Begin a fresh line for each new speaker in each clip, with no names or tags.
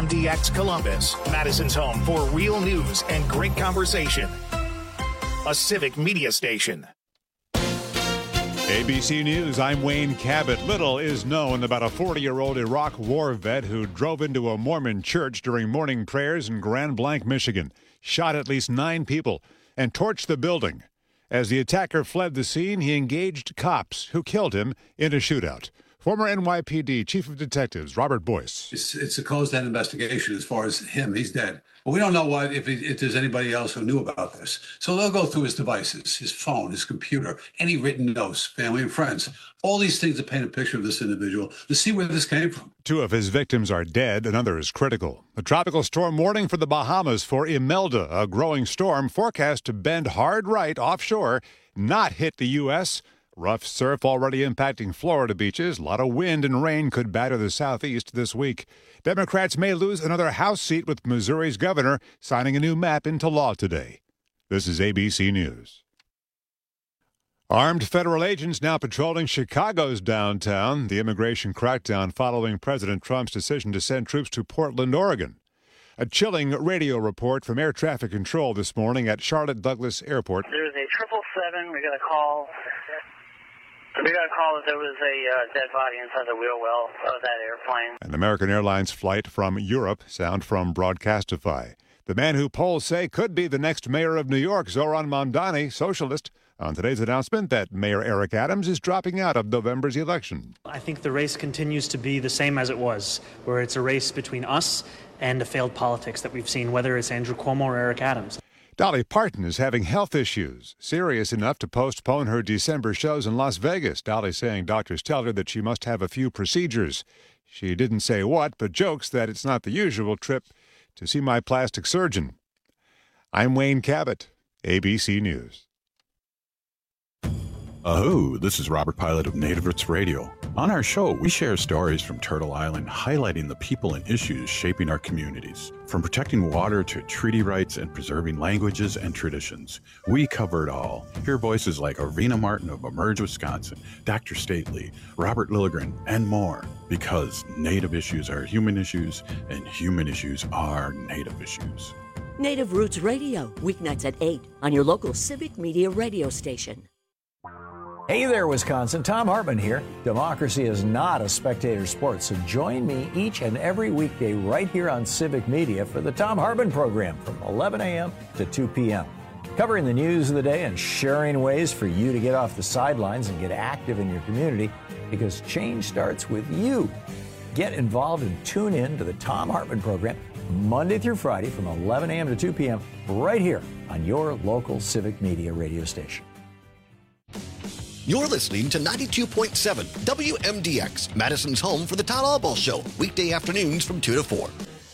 WMDX Columbus, Madison's home for real news and great conversation. A civic media station.
ABC News, I'm Wayne Cabot. Little is known about a 40-year-old Iraq war vet who drove into a Mormon church during morning prayers in Grand Blanc, Michigan, shot at least 9 people, and torched the building. As the attacker fled the scene, he engaged cops who killed him in a shootout. Former NYPD Chief of Detectives Robert Boyce.
It's a closed-end investigation as far as him. He's dead. But we don't know if there's anybody else who knew about this. So they'll go through his devices, his phone, his computer, any written notes, family and friends. All these things to paint a picture of this individual to see where this came from.
2 of his victims are dead. Another is critical. A tropical storm warning for the Bahamas for Imelda, a growing storm forecast to bend hard right offshore, not hit the U.S., Rough surf already impacting Florida beaches. A lot of wind and rain could batter the southeast this week. Democrats may lose another House seat with Missouri's governor signing a new map into law today. This is ABC News. Armed federal agents now patrolling Chicago's downtown. The immigration crackdown following President Trump's decision to send troops to Portland, Oregon. A chilling radio report from air traffic control this morning at Charlotte Douglas Airport.
There's a 777. We got a call. We got a call that there was a dead body inside the wheel well of that airplane.
An American Airlines flight from Europe. Sound from Broadcastify. The man who polls say could be the next mayor of New York, Zoran Mamdani, socialist, on today's announcement that Mayor Eric Adams is dropping out of November's election.
I think the race continues to be the same as it was, where it's a race between us and the failed politics that we've seen, whether it's Andrew Cuomo or Eric Adams.
Dolly Parton is having health issues, serious enough to postpone her December shows in Las Vegas. Dolly saying doctors tell her that she must have a few procedures. She didn't say what, but jokes that it's not the usual trip to see my plastic surgeon. I'm Wayne Cabot, ABC News.
Aho, this is Robert Pilot of Native Roots Radio. On our show, we share stories from Turtle Island highlighting the people and issues shaping our communities. From protecting water to treaty rights and preserving languages and traditions, we cover it all. Hear voices like Arena Martin of Emerge, Wisconsin, Dr. Stately, Robert Lilligren, and more. Because Native issues are human issues, and human issues are Native issues.
Native Roots Radio, weeknights at 8 on your local civic media radio station.
Hey there, Wisconsin. Tom Hartman here. Democracy is not a spectator sport, so join me each and every weekday right here on Civic Media for the Tom Hartman program from 11 a.m. to 2 p.m. Covering the news of the day and sharing ways for you to get off the sidelines and get active in your community, because change starts with you. Get involved and tune in to the Tom Hartman program Monday through Friday from 11 a.m. to 2 p.m. right here on your local Civic Media radio station.
You're listening to 92.7 WMDX, Madison's home for the Todd Albaugh Show, weekday afternoons from 2 to 4.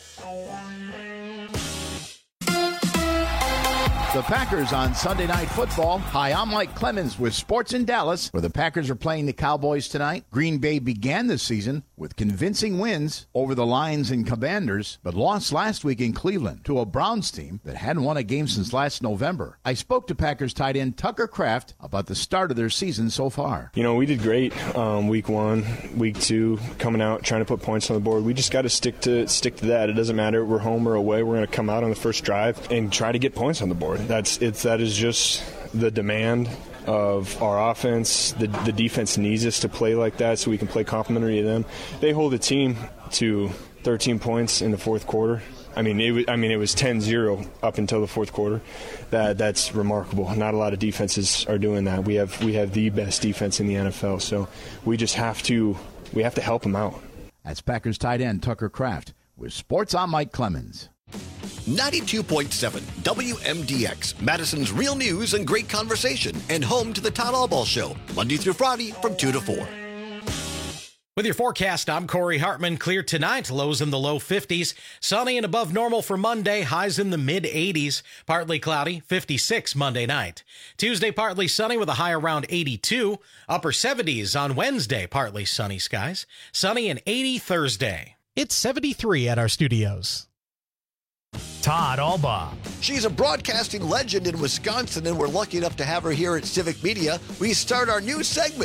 The Packers on Sunday Night Football. Hi, I'm Mike Clemens with Sports in Dallas, where the Packers are playing the Cowboys tonight. Green Bay began the season with convincing wins over the Lions and Commanders, but lost last week in Cleveland to a Browns team that hadn't won a game since last November. I spoke to Packers tight end Tucker Kraft about the start of their season so far.
You know, we did great week 1, week 2, coming out, trying to put points on the board. We just got to stick to that. It doesn't matter if we're home or away. We're going to come out on the first drive and try to get points on the board. That is just the demand of our offense. The defense needs us to play like that so we can play complementary to them. They hold the team to 13 points in the fourth quarter. It was 10-0 up until the fourth quarter. That's remarkable. Not a lot of defenses are doing that. We have the best defense in the NFL, so we have to help them out.
That's Packers tight end Tucker Kraft with Sports. I'm Mike Clemens.
92.7 WMDX, Madison's real news and great conversation, and home to the Todd Albaugh Show, Monday through Friday from 2 to 4.
With your forecast, I'm Corey Hartman. Clear tonight, lows in the low 50s. Sunny and above normal for Monday, highs in the mid-80s. Partly cloudy, 56 Monday night. Tuesday, partly sunny with a high around 82. Upper 70s on Wednesday, partly sunny skies. Sunny and 80 Thursday.
It's 73 at our studios. Todd Albaugh.
She's a broadcasting legend in Wisconsin, and we're lucky enough to have her here at Civic Media. We start our new segment,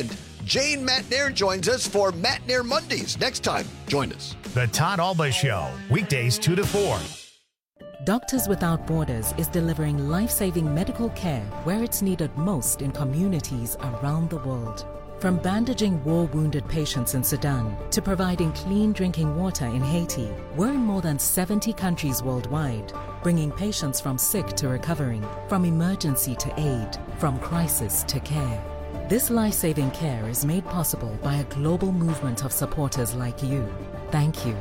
Jane Matnair joins us for Matnair Mondays. Next time, join us.
The Todd Alba Show, weekdays 2 to 4.
Doctors Without Borders is delivering life-saving medical care where it's needed most in communities around the world. From bandaging war-wounded patients in Sudan to providing clean drinking water in Haiti, we're in more than 70 countries worldwide, bringing patients from sick to recovering, from emergency to aid, from crisis to care. This life-saving care is made possible by a global movement of supporters like you. Thank you.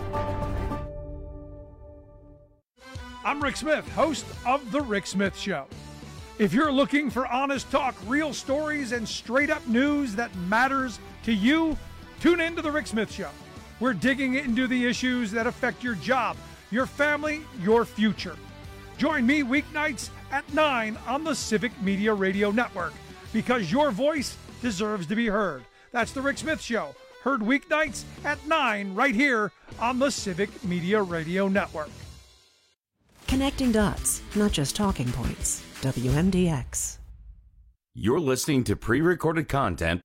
I'm Rick Smith, host of The Rick Smith Show. If you're looking for honest talk, real stories, and straight-up news that matters to you, tune in to The Rick Smith Show. We're digging into the issues that affect your job, your family, your future. Join me weeknights at 9 on the Civic Media Radio Network, because your voice deserves to be heard. That's The Rick Smith Show, heard weeknights at 9 right here on the Civic Media Radio Network.
Connecting dots, not just talking points. WMDX.
You're listening to pre-recorded content.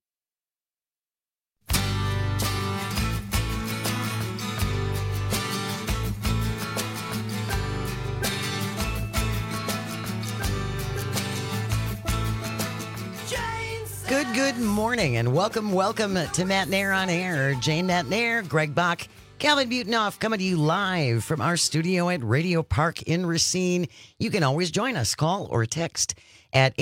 Good morning, and welcome to Matt Nair on Air. Jane Matt Nair, Greg Bach, Calvin Butenoff coming to you live from our studio at Radio Park in Racine. You can always join us. Call or text at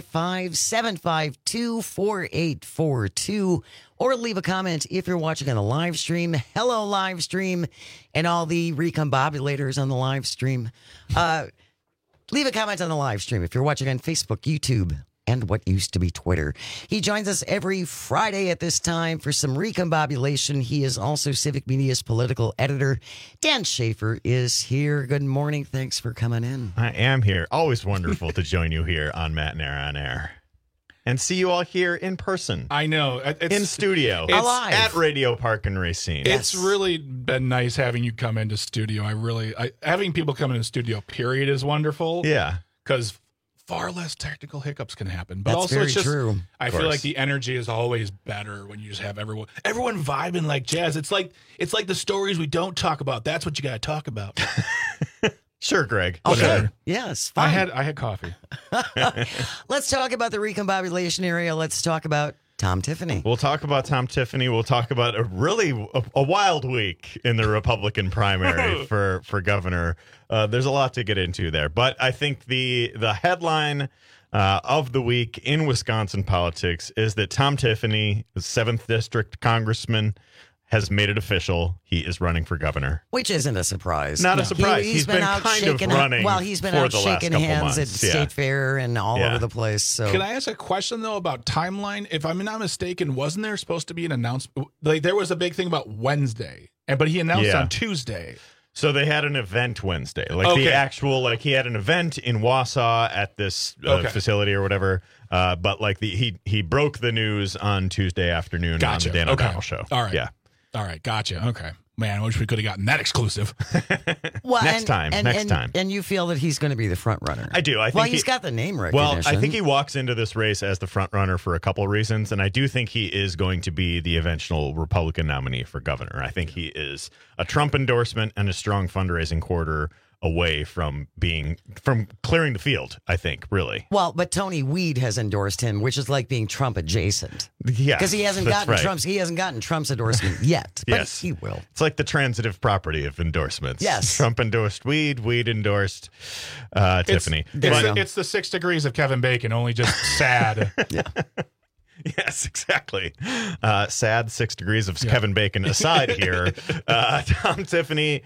855-752-4842 or leave a comment if you're watching on the live stream. Hello, live stream, and all the recombobulators on the live stream. Leave a comment on the live stream if you're watching on Facebook, YouTube, and what used to be Twitter. He joins us every Friday at this time for some recombobulation. He is also Civic Media's political editor. Dan Schaefer is here. Good morning. Thanks for coming in.
I am here. Always wonderful to join you here on Matt Nair on Air. And see you all here in person.
I know.
In studio.
Alive.
At Radio Park in Racine.
It's really been nice having you come into studio. Having people come into studio, period, is wonderful.
Yeah.
Because far less technical hiccups can happen. But
That's
also,
very
it's just,
true.
I feel like the energy is always better when you just have everyone vibing like jazz. It's like the stories we don't talk about. That's what you got to talk about.
Sure, Greg.
Okay.
Whatever.
Yes. Fine.
I had coffee.
Let's talk about the recombobulation area. Let's talk about Tom Tiffany.
We'll talk about Tom Tiffany. We'll talk about a wild week in the Republican primary for governor. There's a lot to get into there. But I think the headline of the week in Wisconsin politics is that Tom Tiffany, the 7th District Congressman, has made it official. He is running for governor.
Which isn't a surprise.
Not a surprise. He's been
out
kind
shaking
of running
he's been
for
out
the last
shaking
couple
hands
months.
at State Fair and all over the place. So
Can I ask a question, though, about timeline? If I'm not mistaken, wasn't there supposed to be an announcement? Like, there was a big thing about Wednesday, but he announced on Tuesday.
So they had an event Wednesday, the actual, he had an event in Wausau at this facility or whatever. But he broke the news on Tuesday afternoon on the Dan O'Donnell show.
All right.
Yeah.
All right. Gotcha. Okay. Man, I wish we could have gotten that exclusive.
Well,
next time.
And you feel that he's going to be the front runner.
I do. I think
he's got the name recognition.
Well, I think he walks into this race as the front runner for a couple of reasons, and I do think he is going to be the eventual Republican nominee for governor. I think he is a Trump endorsement and a strong fundraising quarter away from clearing the field, I think, really.
Well, but Tony Weed has endorsed him, which is like being Trump adjacent.
Yeah.
Because he hasn't gotten Trump's endorsement yet. But
yes.
He will.
It's like the transitive property of endorsements.
Yes.
Trump endorsed Weed endorsed Tiffany.
It's the 6 degrees of Kevin Bacon, only just sad.
Yeah.
Yes, exactly. Sad 6 degrees of Kevin Bacon aside here. Tom Tiffany,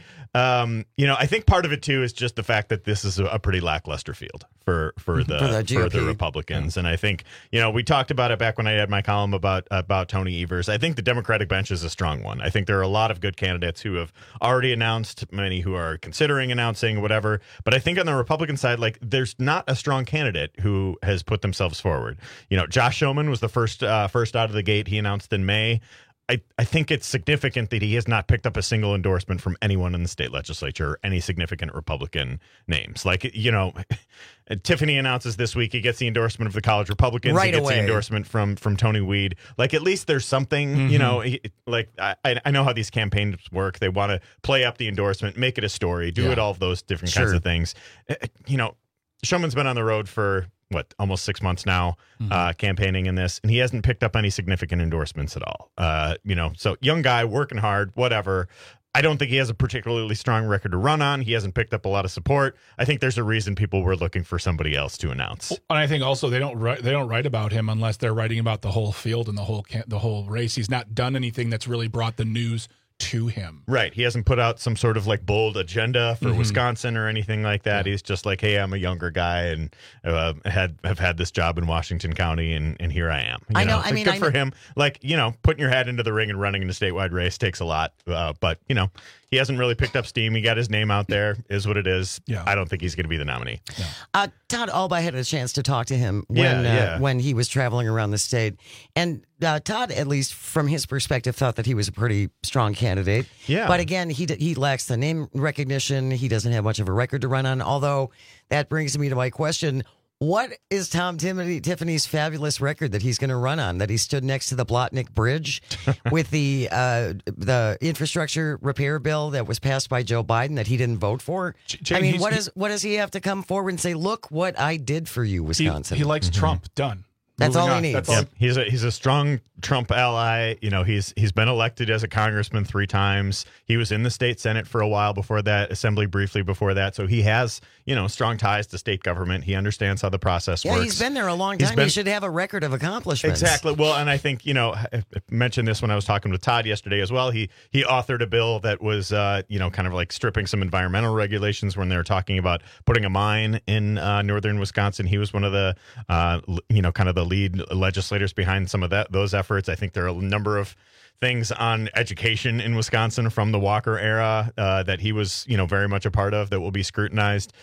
I think part of it, too, is just the fact that this is a pretty lackluster field for the Republicans. And I think, we talked about it back when I had my column about Tony Evers. I think the Democratic bench is a strong one. I think there are a lot of good candidates who have already announced, many who are considering announcing, whatever. But I think on the Republican side, there's not a strong candidate who has put themselves forward. Josh Schoeman was the first out of the gate. He announced in May. I think it's significant that he has not picked up a single endorsement from anyone in the state legislature or any significant Republican names. Like, Tiffany announces this week he gets the endorsement of the college Republicans.
Right
he gets
away.
the endorsement from Tony Weed. Like, at least there's something, I know how these campaigns work. They want to play up the endorsement, make it a story, do it all of those different kinds of things. Showman's been on the road for almost 6 months now, campaigning in this, and he hasn't picked up any significant endorsements at all. So young guy working hard, whatever. I don't think he has a particularly strong record to run on. He hasn't picked up a lot of support. I think there's a reason people were looking for somebody else to announce.
And I think also they don't write about him unless they're writing about the whole field and the whole race. He's not done anything that's really brought the news to him.
Right. He hasn't put out some sort of bold agenda for Wisconsin or anything like that. He's just like, hey, I'm a younger guy and have had this job in Washington County and here I am.
I know.
Good for him. Putting your hat into the ring and running in a statewide race takes a lot. But he hasn't really picked up steam. He got his name out there, is what it is. Yeah. I don't think he's going to be the nominee.
Yeah. Todd Alby had a chance to talk to him when he was traveling around the state. And Todd, at least from his perspective, thought that he was a pretty strong candidate.
Yeah.
But again, he lacks the name recognition. He doesn't have much of a record to run on. Although that brings me to my question. What is Tom Tiffany's fabulous record that he's going to run on? That he stood next to the Blotnick Bridge with the infrastructure repair bill that was passed by Joe Biden that he didn't vote for? What does he have to come forward and say? Look what I did for you, Wisconsin.
He likes Trump. Done.
That's all he needs.
He's a strong Trump ally. He's been elected as a congressman 3 times. He was in the state Senate for a while before that, Assembly briefly before that. So he has, strong ties to state government. He understands how the process works.
Yeah, he's been there a long time. He should have a record of accomplishments.
Exactly. Well, and I think, I mentioned this when I was talking with Todd yesterday as well. He authored a bill that was, kind of like stripping some environmental regulations when they were talking about putting a mine in northern Wisconsin. He was one of the, kind of the lead legislators behind some of those efforts. I think there are a number of things on education in Wisconsin from the Walker era that he was, very much a part of that will be scrutinized.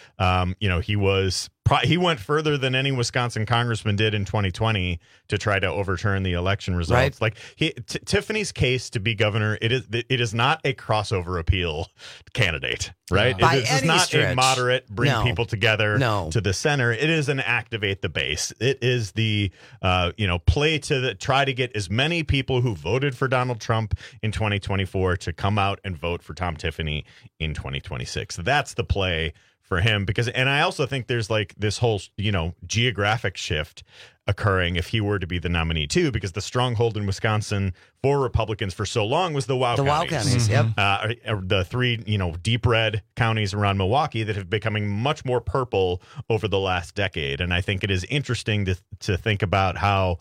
He went further than any Wisconsin congressman did in 2020 to try to overturn the election results.
Right.
Tiffany's case to be governor, it is not a crossover appeal candidate, right?
By
it is
any
not
stretch.
a moderate bring people together to the center. It is an activate the base. It is the play to try to get as many people who voted for Donald Trump in 2024 to come out and vote for Tom Tiffany in 2026. That's the play for him, and I also think there's this whole geographic shift occurring if he were to be the nominee too, because the stronghold in Wisconsin for Republicans for so long was the Wow counties.
Yep.
The 3 deep red counties around Milwaukee that have becoming much more purple over the last decade, and I think it is interesting to think about how.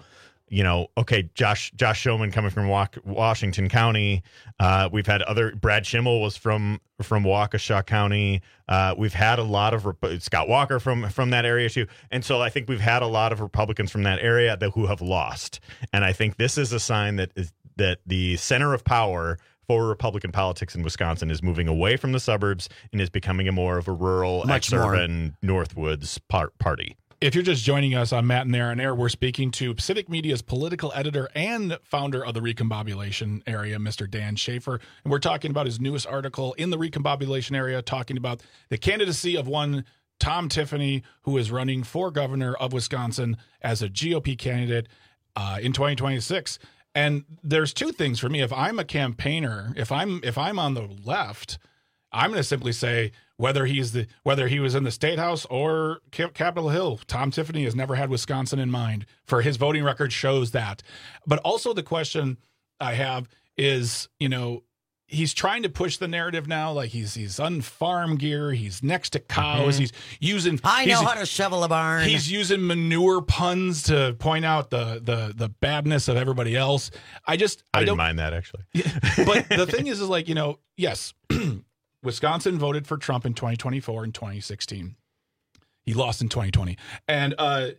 Josh Showman coming from Washington County. We've had Brad Schimmel was from Waukesha County. We've had a lot of Scott Walker from that area too. And so I think we've had a lot of Republicans from that area who have lost. And I think this is a sign that the center of power for Republican politics in Wisconsin is moving away from the suburbs and is becoming more of a rural, ex-urban Northwoods party.
If you're just joining us on Matt and Aaron Air, we're speaking to Civic Media's political editor and founder of the Recombobulation area, Mr. Dan Schaefer. And we're talking about his newest article in the Recombobulation area, talking about the candidacy of one Tom Tiffany, who is running for governor of Wisconsin as a GOP candidate in 2026. And there's 2 things for me. If I'm a campaigner, if I'm on the left, I'm going to simply say whether he was in the State House or Capitol Hill, Tom Tiffany has never had Wisconsin in mind. For his voting record shows that. But also the question I have is, he's trying to push the narrative now, like he's on farm gear, he's next to cows, he's using.
I know how to shovel a barn.
He's using manure puns to point out the badness of everybody else. I
didn't mind that actually.
But the thing is yes. Wisconsin voted for Trump in 2024 and 2016. He lost in 2020. And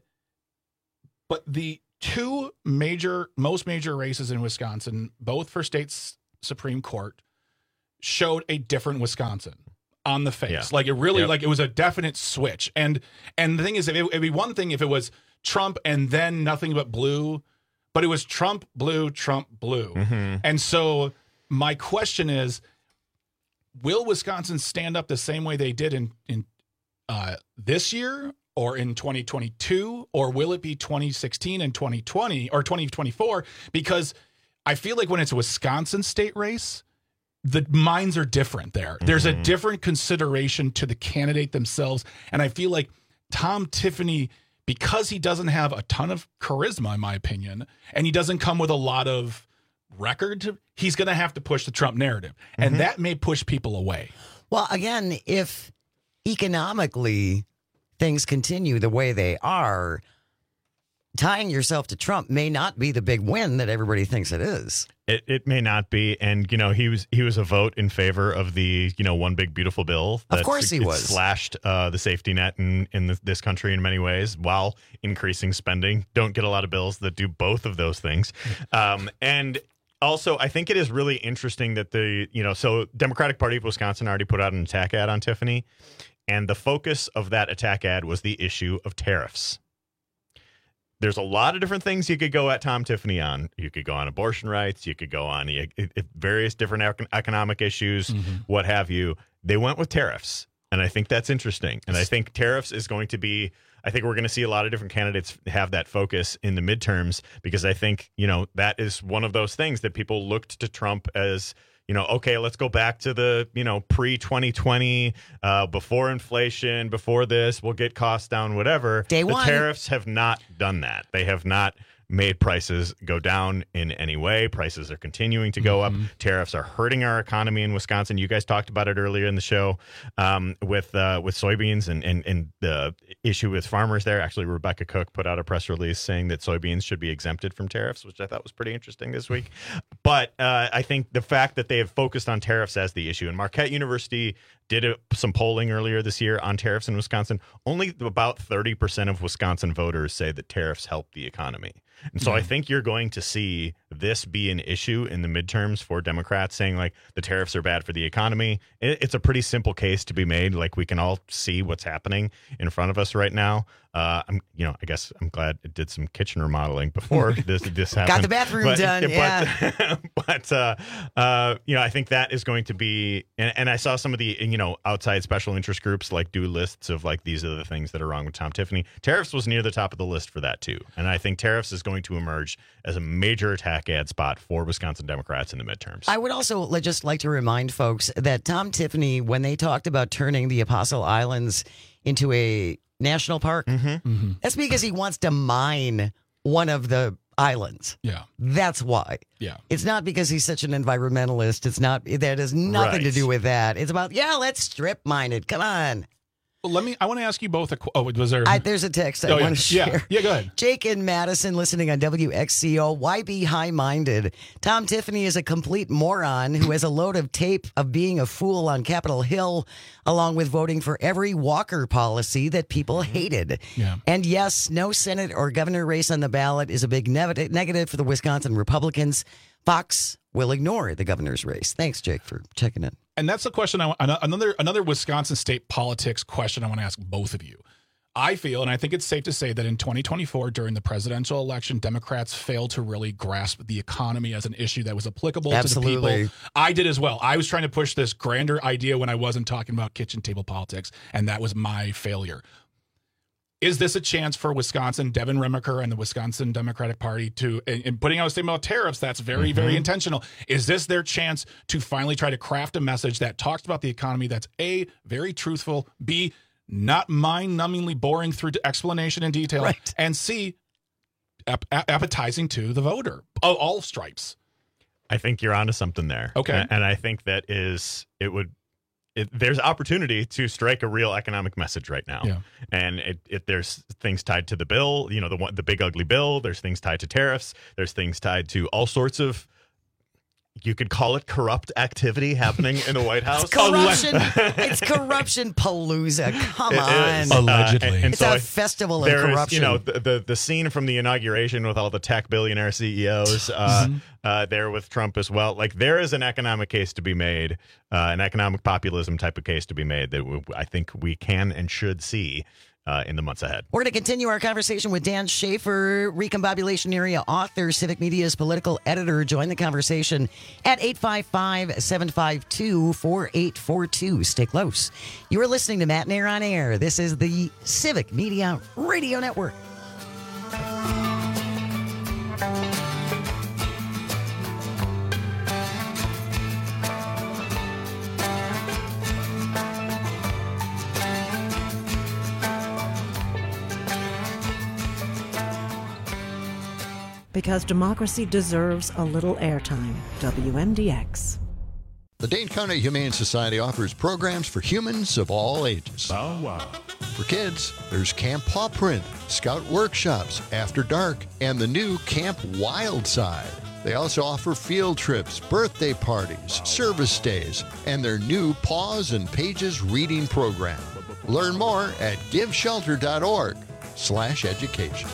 but the 2 most major races in Wisconsin, both for state's Supreme Court, showed a different Wisconsin on the face. Yeah. It was a definite switch. And the thing is, it'd be one thing if it was Trump and then nothing but blue, but it was Trump blue.
Mm-hmm.
And so my question is, will Wisconsin stand up the same way they did in this year or in 2022, or will it be 2016 and 2020 or 2024? Because I feel like when it's a Wisconsin state race, the minds are different there. There's a different consideration to the candidate themselves. And I feel like Tom Tiffany, because he doesn't have a ton of charisma, in my opinion, and he doesn't come with a lot of record, he's going to have to push the Trump narrative. And that may push people away.
Well, again, if economically things continue the way they are, tying yourself to Trump may not be the big win that everybody thinks it is.
It may not be, and he was a vote in favor of the one big beautiful bill.
Of course he was.
Slashed the safety net in this country in many ways while increasing spending. Don't get a lot of bills that do both of those things, and also I think it is really interesting that so Democratic Party of Wisconsin already put out an attack ad on Tiffany, and the focus of that attack ad was the issue of tariffs. There's a lot of different things you could go at Tom Tiffany on. You could go on abortion rights. You could go on various different economic issues, what have you. They went with tariffs, and I think that's interesting. And I think tariffs is going to be – I think we're going to see a lot of different candidates have that focus in the midterms, because I think, that is one of those things that people looked to Trump as – okay, let's go back to the, pre-2020, before inflation, before this, we'll get costs down, whatever.
Day one.
The tariffs have not done that. They have not made prices go down in any way. Prices are continuing to go up. Tariffs are hurting our economy in Wisconsin. You guys talked about it earlier in the show with soybeans and the issue with farmers there. Actually, Rebecca Cook put out a press release saying that soybeans should be exempted from tariffs, which I thought was pretty interesting this week. But I think the fact that they have focused on tariffs as the issue, and Marquette University did some polling earlier this year on tariffs in Wisconsin. Only about 30% of Wisconsin voters say that tariffs help the economy. And so I think you're going to see this be an issue in the midterms for Democrats, saying like the tariffs are bad for the economy. It's a pretty simple case to be made. Like, we can all see what's happening in front of us right now. I guess I'm glad it did some kitchen remodeling before this happened.
Got the bathroom done. Yeah.
But I think that is going to be, and I saw some of the, outside special interest groups like do lists of like, these are the things that are wrong with Tom Tiffany. Tariffs was near the top of the list for that too. And I think tariffs is going to emerge as a major attack ad spot for Wisconsin Democrats in the midterms.
I would also just like to remind folks that Tom Tiffany, when they talked about turning the Apostle Islands into a national park, that's because he wants to mine one of the islands.
Yeah.
That's why.
Yeah.
It's not because he's such an environmentalist. It's not, that has nothing to do with that. It's about, let's strip mine it. Come on.
Well, I want to ask you both was there?
There's a text I want to share.
Yeah, go ahead.
Jake in Madison listening on WXCO. Why be high-minded? Tom Tiffany is a complete moron who has a load of tape of being a fool on Capitol Hill, along with voting for every Walker policy that people hated.
Yeah.
And yes, no Senate or governor race on the ballot is a big negative for the Wisconsin Republicans. Fox will ignore the governor's race. Thanks, Jake, for checking in.
And that's the question. Another Wisconsin state politics question I want to ask both of you. I feel, and I think it's safe to say, that in 2024, during the presidential election, Democrats failed to really grasp the economy as an issue that was applicable to the people. I did as well. I was trying to push this grander idea when I wasn't talking about kitchen table politics, and that was my failure. Is this a chance for Wisconsin, Devin Remaker and the Wisconsin Democratic Party to, and putting out a statement about tariffs, that's very, very intentional. Is this their chance to finally try to craft a message that talks about the economy that's A, very truthful, B, not mind-numbingly boring through explanation and detail,
right,
and C, appetizing to the voter, all stripes?
I think you're onto something there.
Okay.
And I think there's opportunity to strike a real economic message right now.
Yeah.
And there's things tied to the bill, the big ugly bill. There's things tied to tariffs. There's things tied to all sorts of, you could call it corrupt activity happening in the White House.
It's corruption. It's corruption palooza. Come on.
Allegedly.
And
it's
so
a festival of corruption.
The scene from the inauguration with all the tech billionaire CEOs there with Trump as well. Like, there is an economic case to be made, an economic populism type of case to be made that I think we can and should see in the months ahead.
We're going to continue our conversation with Dan Schaefer, Recombobulation Area author, Civic Media's political editor. Join the conversation at 855-752-4842. Stay close. You are listening to Matt and Air on Air. This is the Civic Media Radio Network.
Because democracy deserves a little airtime. WMDX.
The Dane County Humane Society offers programs for humans of all ages.
Oh, wow.
For kids, there's Camp Paw Print, Scout Workshops, After Dark, and the new Camp Wildside. They also offer field trips, birthday parties, service days, and their new Paws and Pages reading program. Learn more at giveshelter.org/education.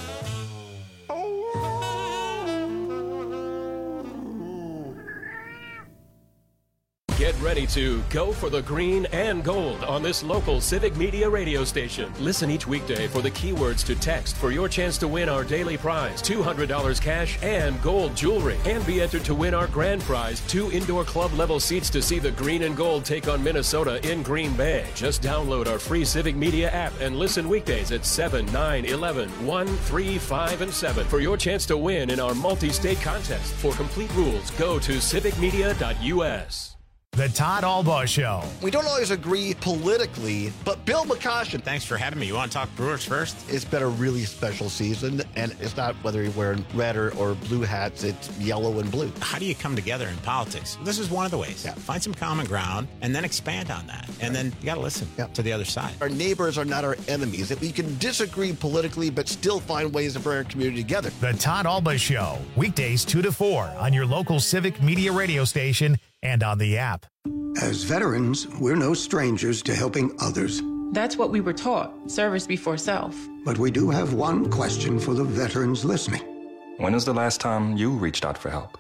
Get ready to go for the green and gold on this local Civic Media radio station. Listen each weekday for the keywords to text for your chance to win our daily prize, $200 cash and gold jewelry. And be entered to win our grand prize, 2 indoor club level seats to see the green and gold take on Minnesota in Green Bay. Just download our free Civic Media app and listen weekdays at 7, 9, 11, 1, 3, 5, and 7 for your chance to win in our multi-state contest. For complete rules, go to civicmedia.us.
The Todd Albaugh Show.
We don't always agree politically, but Bill McCoshen.
Thanks for having me. You want to talk Brewers first?
It's been a really special season, and it's not whether you're wearing red or blue hats, it's yellow and blue.
How do you come together in politics? This is one of the ways. Yeah. Find some common ground and then expand on that. And then you got to listen to the other side.
Our neighbors are not our enemies. That we can disagree politically, but still find ways to bring our community together.
The Todd Albaugh Show. Weekdays 2 to 4 on your local Civic Media radio station and on the app.
As veterans, we're no strangers to helping others.
That's what we were taught, service before self.
But we do have one question for the veterans listening.
When was the last time you reached out for help?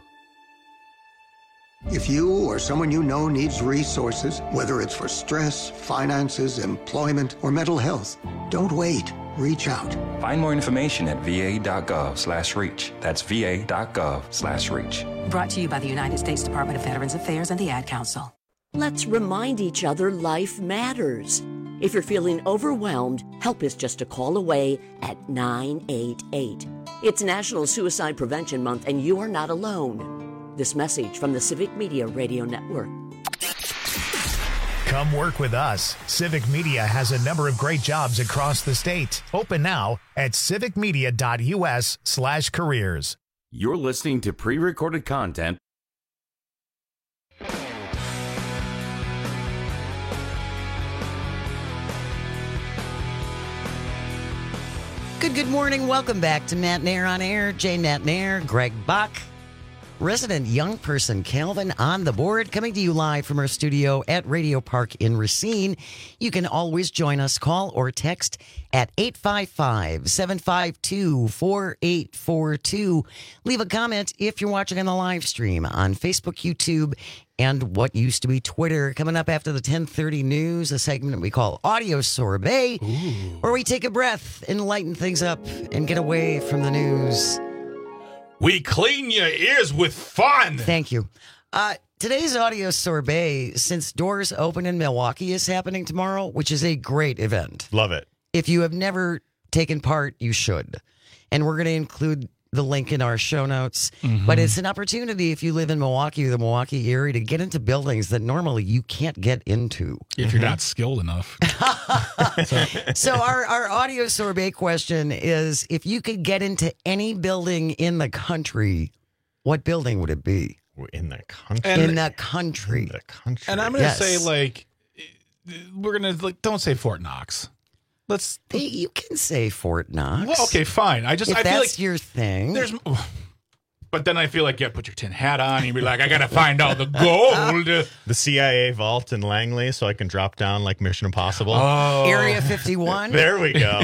If you or someone you know needs resources, whether it's for stress, finances, employment, or mental health, don't wait. Reach out.
Find more information at va.gov/reach. That's va.gov/reach.
Brought to you by the United States Department of Veterans Affairs and the Ad Council.
Let's remind each other life matters. If you're feeling overwhelmed, help is just a call away at 988. It's National Suicide Prevention Month, and you are not alone. This message from the Civic Media Radio Network.
Come work with us. Civic Media has a number of great jobs across the state. Open now at civicmedia.us/careers.
You're listening to pre-recorded content.
Good morning. Welcome back to Matt Nair on Air. Jay Matt Nair, Greg Bach, resident young person Calvin on the board, coming to you live from our studio at Radio Park in Racine. You can always join us, call or text at 855-752-4842. Leave a comment if you're watching on the live stream on Facebook, YouTube, and what used to be Twitter. Coming up after the 10:30 news, a segment we call Audio Sorbet, where we take a breath and lighten things up and get away from the news.
We clean your ears with fun.
Thank you. Today's Audio Sorbet, since Doors Open in Milwaukee, is happening tomorrow, which is a great event.
Love it.
If you have never taken part, you should. And we're going to include the link in our show notes. Mm-hmm. But it's an opportunity, if you live in Milwaukee or the Milwaukee area, to get into buildings that normally you can't get into.
If you're not skilled enough.
So our Audio Sorbet question is, if you could get into any building in the country, what building would it be?
In the country?
In the country.
And I'm going to say, we're going to, don't say Fort Knox.
You can say Fort Knox.
Well, okay, fine. I feel
that's
like
your thing.
But then I feel like you put your tin hat on and you'd be like, I got to find all the gold.
The CIA vault in Langley so I can drop down like Mission Impossible.
Area 51.
There we go.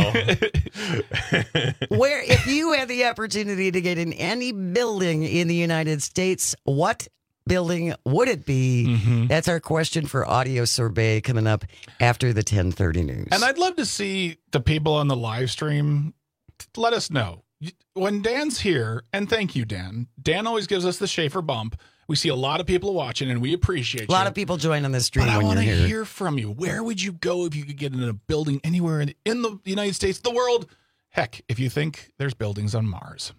Where, if you had the opportunity to get in any building in the United States, what building would it be? That's our question for Audio Sorbet coming up after the 10:30 news.
And I'd love to see the people on the live stream let us know. When Dan's here, and thank you, Dan. Dan always gives us the Schaefer bump. We see a lot of people watching, and we appreciate you.
A lot of people join on the stream
but
when you're here.
I want to hear from you. Where would you go if you could get in a building anywhere in the United States, the world? Heck, if you think there's buildings on Mars.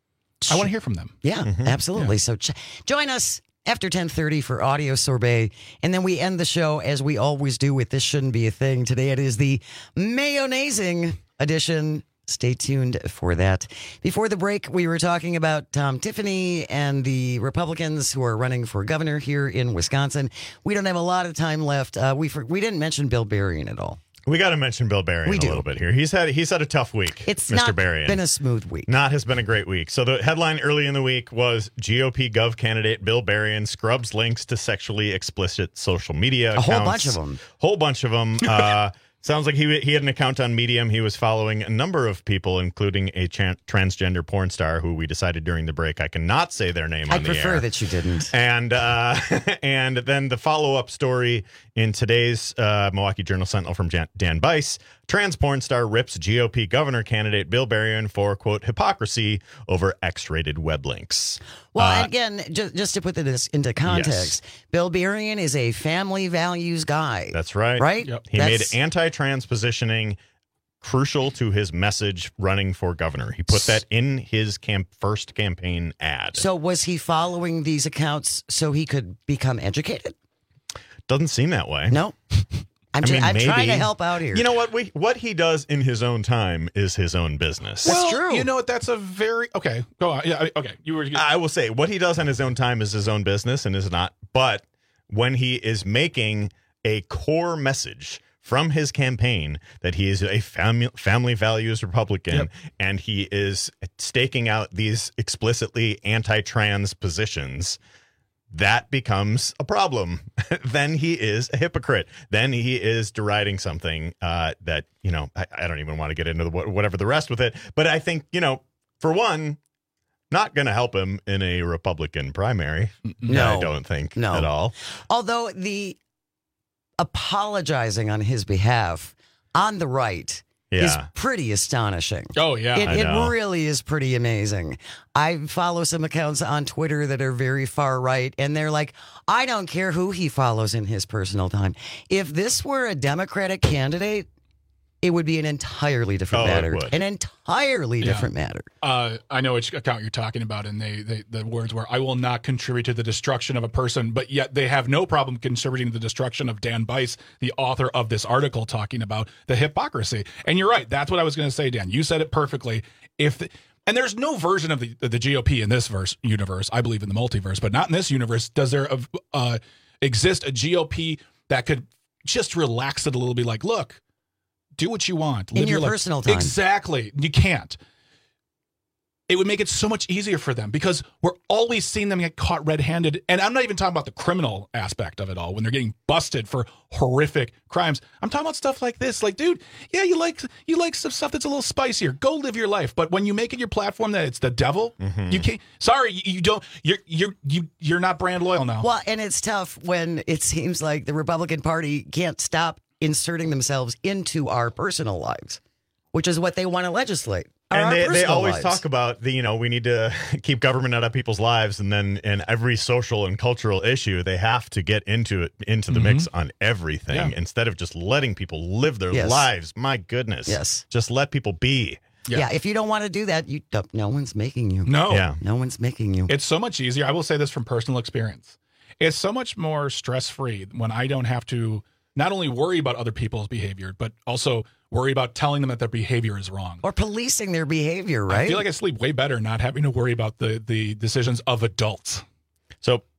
I want to hear from them.
Yeah, absolutely. So join us after 10:30 for Audio Sorbet. And then we end the show as we always do with This Shouldn't Be a Thing. Today it is the Mayonnaising edition. Stay tuned for that. Before the break, we were talking about Tom Tiffany and the Republicans who are running for governor here in Wisconsin. We don't have a lot of time left. We didn't mention Bill Berrien at all.
We got to mention Bill Berrien a little bit here. He's had a tough week.
It's
Mr.
not
Berrien.
been a smooth week.
Has been a great week. So the headline early in the week was GOP Gov candidate Bill Berrien scrubs links to sexually explicit social media accounts.
A whole bunch of them.
Whole bunch of them. Sounds like he had an account on Medium. He was following a number of people, including a transgender porn star who we decided during the break I cannot say their name on the air.
I prefer that you didn't.
And and then the follow-up story in today's Milwaukee Journal Sentinel from Dan Bice. Trans porn star rips GOP governor candidate Bill Berrien for, quote, hypocrisy over X-rated web links.
Well, again, just to put this into context, yes. Bill Berrien is a family values guy.
That's right.
Right?
Yep. He made anti-trans positioning crucial to his message running for governor. He put that in his first campaign ad.
So was he following these accounts so he could become educated?
Doesn't seem that way.
No. I'm trying to help out here.
You know what? What he does in his own time is his own business.
Well,
that's true.
You know what? That's a very okay. Go on. Yeah. Okay.
I will say what he does on his own time is his own business and is not. But when he is making a core message from his campaign that he is a family values Republican and he is staking out these explicitly anti-trans positions, that becomes a problem. Then he is a hypocrite. Then he is deriding something that, I don't even want to get into whatever the rest with it. But I think, for one, not going to help him in a Republican primary.
No.
I don't think at all.
Although the apologizing on his behalf on the right is pretty astonishing.
Oh, yeah.
It really is pretty amazing. I follow some accounts on Twitter that are very far right, and they're like, I don't care who he follows in his personal time. If this were a Democratic candidate, it would be an entirely different matter. An entirely different matter.
I know which account you're talking about, and the words were, I will not contribute to the destruction of a person, but yet they have no problem contributing to the destruction of Dan Bice, the author of this article talking about the hypocrisy. And you're right. That's what I was going to say, Dan. You said it perfectly. And there's no version of the GOP in this universe. I believe in the multiverse, but not in this universe. Does there exist a GOP that could just relax it a little bit? Like, look, do what you want.
Live in your personal time.
Exactly. You can't. It would make it so much easier for them because we're always seeing them get caught red-handed. And I'm not even talking about the criminal aspect of it all when they're getting busted for horrific crimes. I'm talking about stuff like this. Like, dude, yeah, you like some stuff that's a little spicier. Go live your life. But when you make it your platform that it's the devil, you can't. Sorry, you don't. You're not brand loyal now.
Well, and it's tough when it seems like the Republican Party can't stop inserting themselves into our personal lives, which is what they want to legislate.
And they always talk about we need to keep government out of people's lives, and then in every social and cultural issue, they have to get into the mix on everything instead of just letting people live their lives. My goodness, just let people be.
Yeah, if you don't want to do that, no one's making you.
No
one's making you.
It's so much easier. I will say this from personal experience. It's so much more stress-free when I don't have to not only worry about other people's behavior, but also worry about telling them that their behavior is wrong.
Or policing their behavior, right?
I feel like I sleep way better not having to worry about the decisions of adults.
So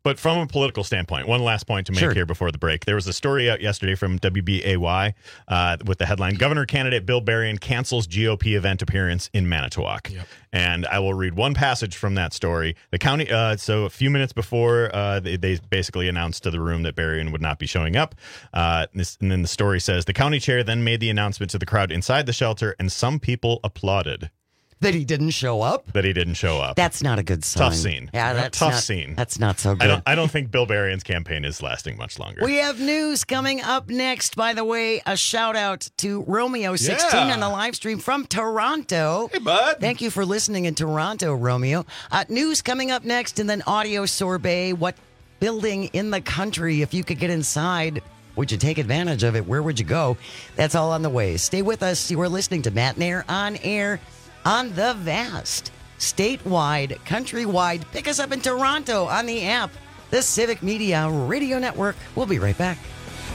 But from a political standpoint, one last point to make here before the break. There was a story out yesterday from WBAY with the headline, Governor candidate Bill Berrien cancels GOP event appearance in Manitowoc. Yep. And I will read one passage from that story. The county, so a few minutes before they basically announced to the room that Berrien would not be showing up. And then the story says, the county chair then made the announcement to the crowd inside the shelter, and some people applauded.
That he didn't show up?
That's
not a good sign.
Tough scene.
Yeah, that's
tough
not,
scene.
That's not so good.
I don't think Bill Berrien's campaign is lasting much longer.
We have news coming up next. By the way, a shout out to Romeo16 on the live stream from Toronto.
Hey, bud.
Thank you for listening in Toronto, Romeo. News coming up next, and then audio sorbet. What building in the country, if you could get inside, would you take advantage of it? Where would you go? That's all on the way. Stay with us. You are listening to Matt and Air on air on the vast, statewide, countrywide. Pick us up in Toronto on the app, the Civic Media Radio Network. We'll be right back.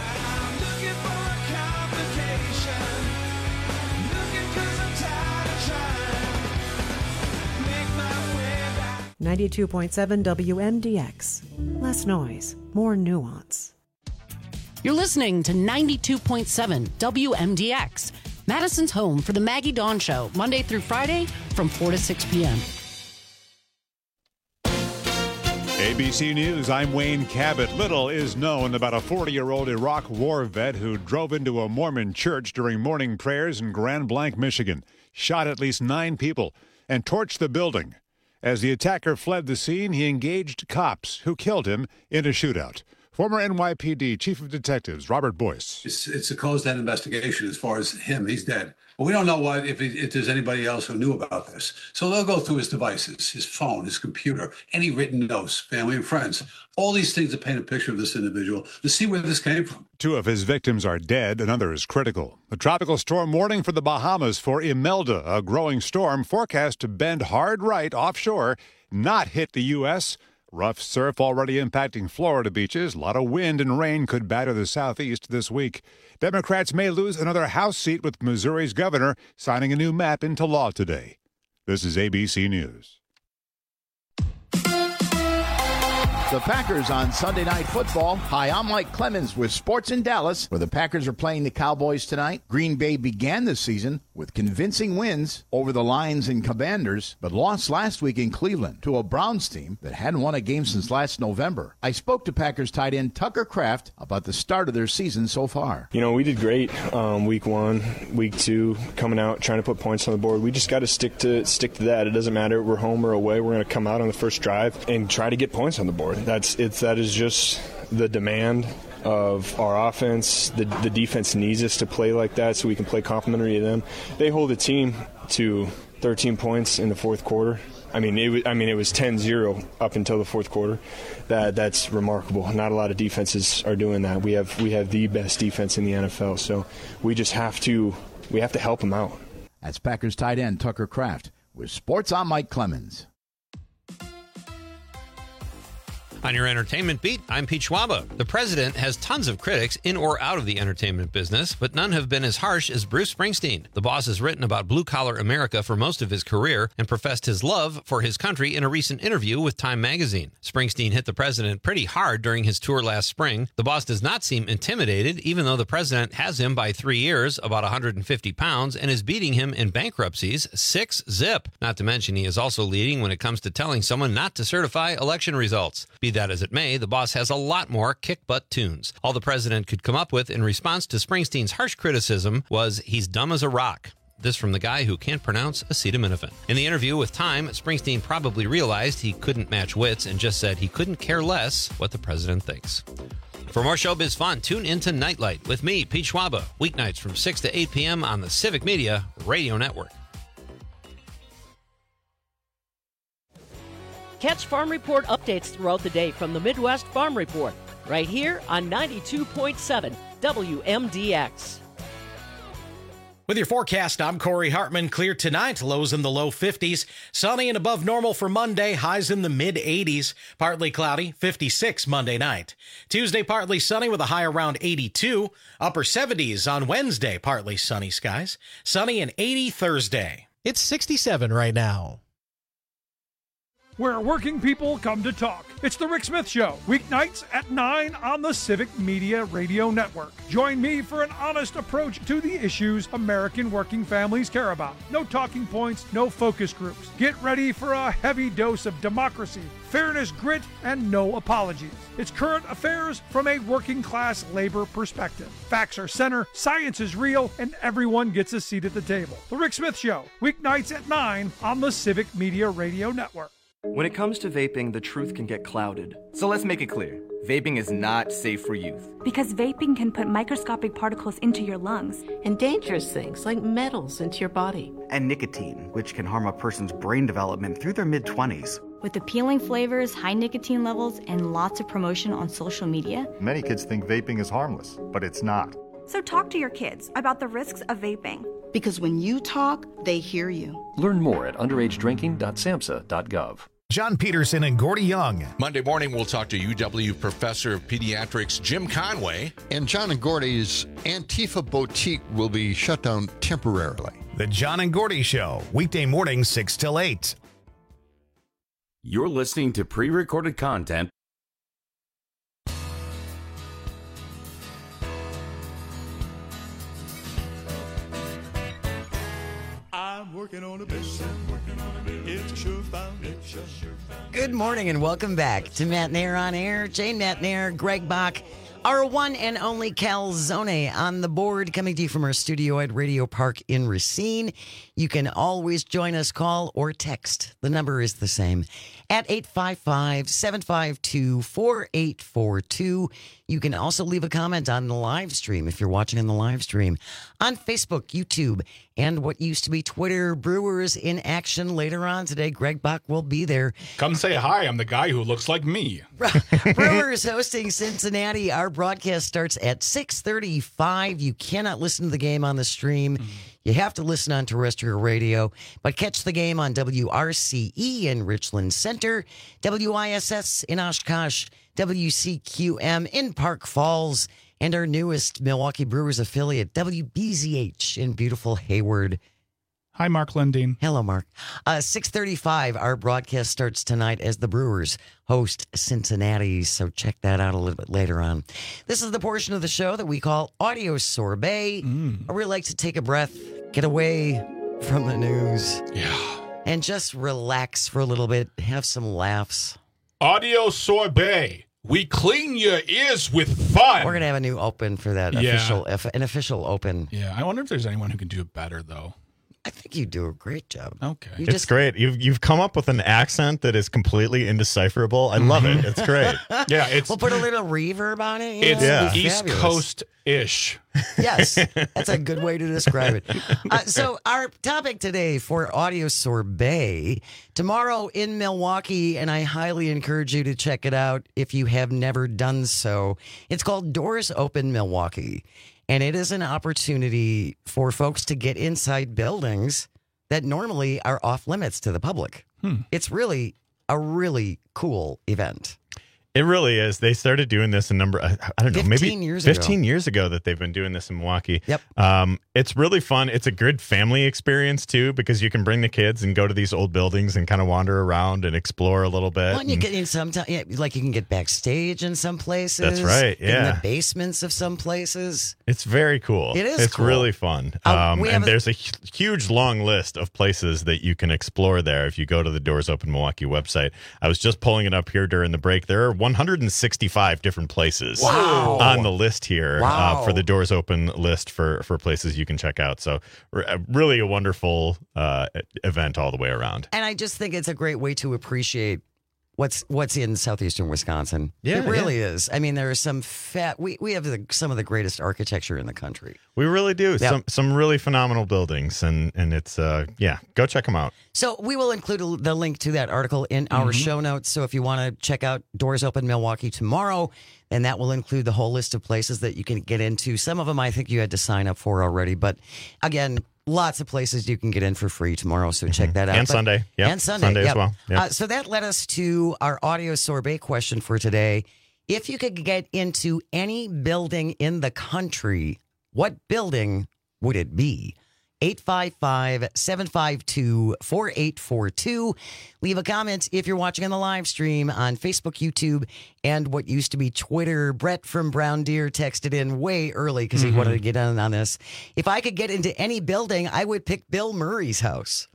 .7 WMDX. Less noise, more nuance.
You're listening to 92.7 WMDX, Madison's home for the Maggie Dawn Show, Monday through Friday from 4 to 6 p.m.
ABC News, I'm Wayne Cabot. Little is known about a 40-year-old Iraq war vet who drove into a Mormon church during morning prayers in Grand Blanc, Michigan, shot at least 9 people, and torched the building. As the attacker fled the scene, he engaged cops who killed him in a shootout. Former NYPD Chief of Detectives Robert Boyce.
It's a closed-end investigation as far as him. He's dead. But we don't know if there's anybody else who knew about this. So they'll go through his devices, his phone, his computer, any written notes, family and friends, all these things to paint a picture of this individual to see where this came from.
2 of his victims are dead. Another is critical. A tropical storm warning for the Bahamas for Imelda, a growing storm forecast to bend hard right offshore, not hit the U.S., Rough surf already impacting Florida beaches. A lot of wind and rain could batter the southeast this week. Democrats may lose another House seat with Missouri's governor signing a new map into law today. This is ABC News.
The Packers on Sunday Night Football. Hi, I'm Mike Clemens with Sports in Dallas, where the Packers are playing the Cowboys tonight. Green Bay began the season with convincing wins over the Lions and Commanders, but lost last week in Cleveland to a Browns team that hadn't won a game since last November. I spoke to Packers tight end Tucker Kraft about the start of their season so far.
You know, we did great week 1, week 2, coming out, trying to put points on the board. We just got to stick to that. It doesn't matter. We're home or away. We're going to come out on the first drive and try to get points on the board. That is just the demand of our offense. The defense needs us to play like that so we can play complementary to them. They hold the team to 13 points in the fourth quarter. I mean, it was 10-0 up until the fourth quarter. That's remarkable. Not a lot of defenses are doing that. We have the best defense in the NFL, so we just have to help them out.
That's Packers tight end Tucker Kraft with Sports. I'm Mike Clemens.
On your entertainment beat, I'm Pete Schwaba. The president has tons of critics in or out of the entertainment business, but none have been as harsh as Bruce Springsteen. The boss has written about blue-collar America for most of his career and professed his love for his country in a recent interview with Time magazine. Springsteen hit the president pretty hard during his tour last spring. The boss does not seem intimidated, even though the president has him by 3 years, about 150 pounds, and is beating him in bankruptcies 6-0. Not to mention, he is also leading when it comes to telling someone not to certify election results. Be that as it may, the boss has a lot more kick-butt tunes. All the president could come up with in response to Springsteen's harsh criticism was, "He's dumb as a rock." This from the guy who can't pronounce acetaminophen. In the interview with Time, Springsteen probably realized he couldn't match wits and just said he couldn't care less what the president thinks. For more showbiz fun, tune into Nightlight with me, Pete Schwaba, weeknights from 6 to 8 p.m. on the Civic Media Radio Network.
Catch Farm Report updates throughout the day from the Midwest Farm Report, right here on 92.7 WMDX.
With your forecast, I'm Corey Hartman. Clear tonight, lows in the low 50s. Sunny and above normal for Monday, highs in the mid-80s. Partly cloudy, 56 Monday night. Tuesday, partly sunny with a high around 82. Upper 70s on Wednesday, partly sunny skies. Sunny and 80 Thursday.
It's 67 right now. where working people come to talk. It's The Rick Smith Show, weeknights at 9 on the Civic Media Radio Network. Join me for an honest approach to the issues American working families care about. No talking points, no focus groups. Get ready for a heavy dose of democracy, fairness, grit, and no apologies. It's current affairs from a working class labor perspective. Facts are center, science is real, and everyone gets a seat at the table. The Rick Smith Show, weeknights at 9 on the Civic Media Radio Network.
When it comes to vaping, the truth can get clouded. So let's make it clear. Vaping is not safe for youth.
Because vaping can put microscopic particles into your lungs.
And dangerous things like metals into your body.
And nicotine, which can harm a person's brain development through their mid-20s.
With appealing flavors, high nicotine levels, and lots of promotion on social media.
Many kids think vaping is harmless, but it's not.
So talk to your kids about the risks of vaping.
Because when you talk, they hear you.
Learn more at underagedrinking.samhsa.gov.
John Peterson and Gordy Young.
Monday morning, we'll talk to UW Professor of Pediatrics Jim Conway.
And John and Gordy's Antifa Boutique will be shut down temporarily.
The John and Gordy Show, weekday morning 6 till 8.
You're listening to pre-recorded content.
I'm working on a business. It's a sure foundation.
Good morning and welcome back to Matt Nair on Air. Jane Matt Nair, Greg Bach, our one and only Calzone on the board, coming to you from our studio at Radio Park in Racine. You can always join us, call or text. The number is the same at 855-752-4842. You can also leave a comment on the live stream if you're watching on the live stream on Facebook, YouTube, and what used to be Twitter. Brewers in action later on today. Greg Bach will be there.
Come say hi. I'm the guy who looks like me.
Brewers hosting Cincinnati. Our broadcast starts at 6:35. You cannot listen to the game on the stream. You have to listen on terrestrial radio, but catch the game on WRCE in Richland Center, WISS in Oshkosh, WCQM in Park Falls, and our newest Milwaukee Brewers affiliate, WBZH in beautiful Hayward.
Hi, Mark Lundeen.
Hello, Mark. 6:35, our broadcast starts tonight as the Brewers host Cincinnati, so check that out a little bit later on. This is the portion of the show that we call Audio Sorbet, where we like to take a breath, get away from the news, and just relax for a little bit, have some laughs.
Audio Sorbet. We clean your ears with fun.
We're going to have a new open for that, an official open.
Yeah, I wonder if there's anyone who can do it better, though.
I think you do a great job.
Okay.
It's great. You've come up with an accent that is completely indecipherable. I love it. It's great.
Yeah,
we'll put a little reverb on it.
It's East Coast-ish.
Yes, that's a good way to describe it. So our topic today for Audio Sorbet, tomorrow in Milwaukee, and I highly encourage you to check it out if you have never done so. It's called Doors Open Milwaukee. And it is an opportunity for folks to get inside buildings that normally are off limits to the public. It's really a really cool event.
It really is. They started doing this maybe 15
years
ago that they've been doing this in Milwaukee.
Yep.
It's really fun. It's a good family experience too, because you can bring the kids and go to these old buildings and kind of wander around and explore a little bit.
Well, and you get in like you can get backstage in some places.
That's right. Yeah.
In the basements of some places.
It's very cool.
It is.
It's
cool.
really fun. And there's a huge long list of places that you can explore there if you go to the Doors Open Milwaukee website. I was just pulling it up here during the break. There are 165 different places on the list here for the Doors Open list for places you can check out. So really a wonderful event all the way around.
And I just think it's a great way to appreciate what's in southeastern Wisconsin.
Yeah,
it really is. I mean, there are some we have some of the greatest architecture in the country.
We really do.
Yep.
Some really phenomenal buildings, and it's go check them out.
So we will include the link to that article in our show notes. So if you want to check out Doors Open Milwaukee tomorrow, then that will include the whole list of places that you can get into. Some of them I think you had to sign up for already, but again, lots of places you can get in for free tomorrow, so check that out.
And Sunday. Yep.
And Sunday.
Sunday as well. Yep.
So that led us to our Audio Sorbet question for today. If you could get into any building in the country, what building would it be? 855-752-4842. Leave a comment if you're watching on the live stream on Facebook, YouTube, and what used to be Twitter. Brett from Brown Deer texted in way early because he wanted to get in on this. If I could get into any building, I would pick Bill Murray's house.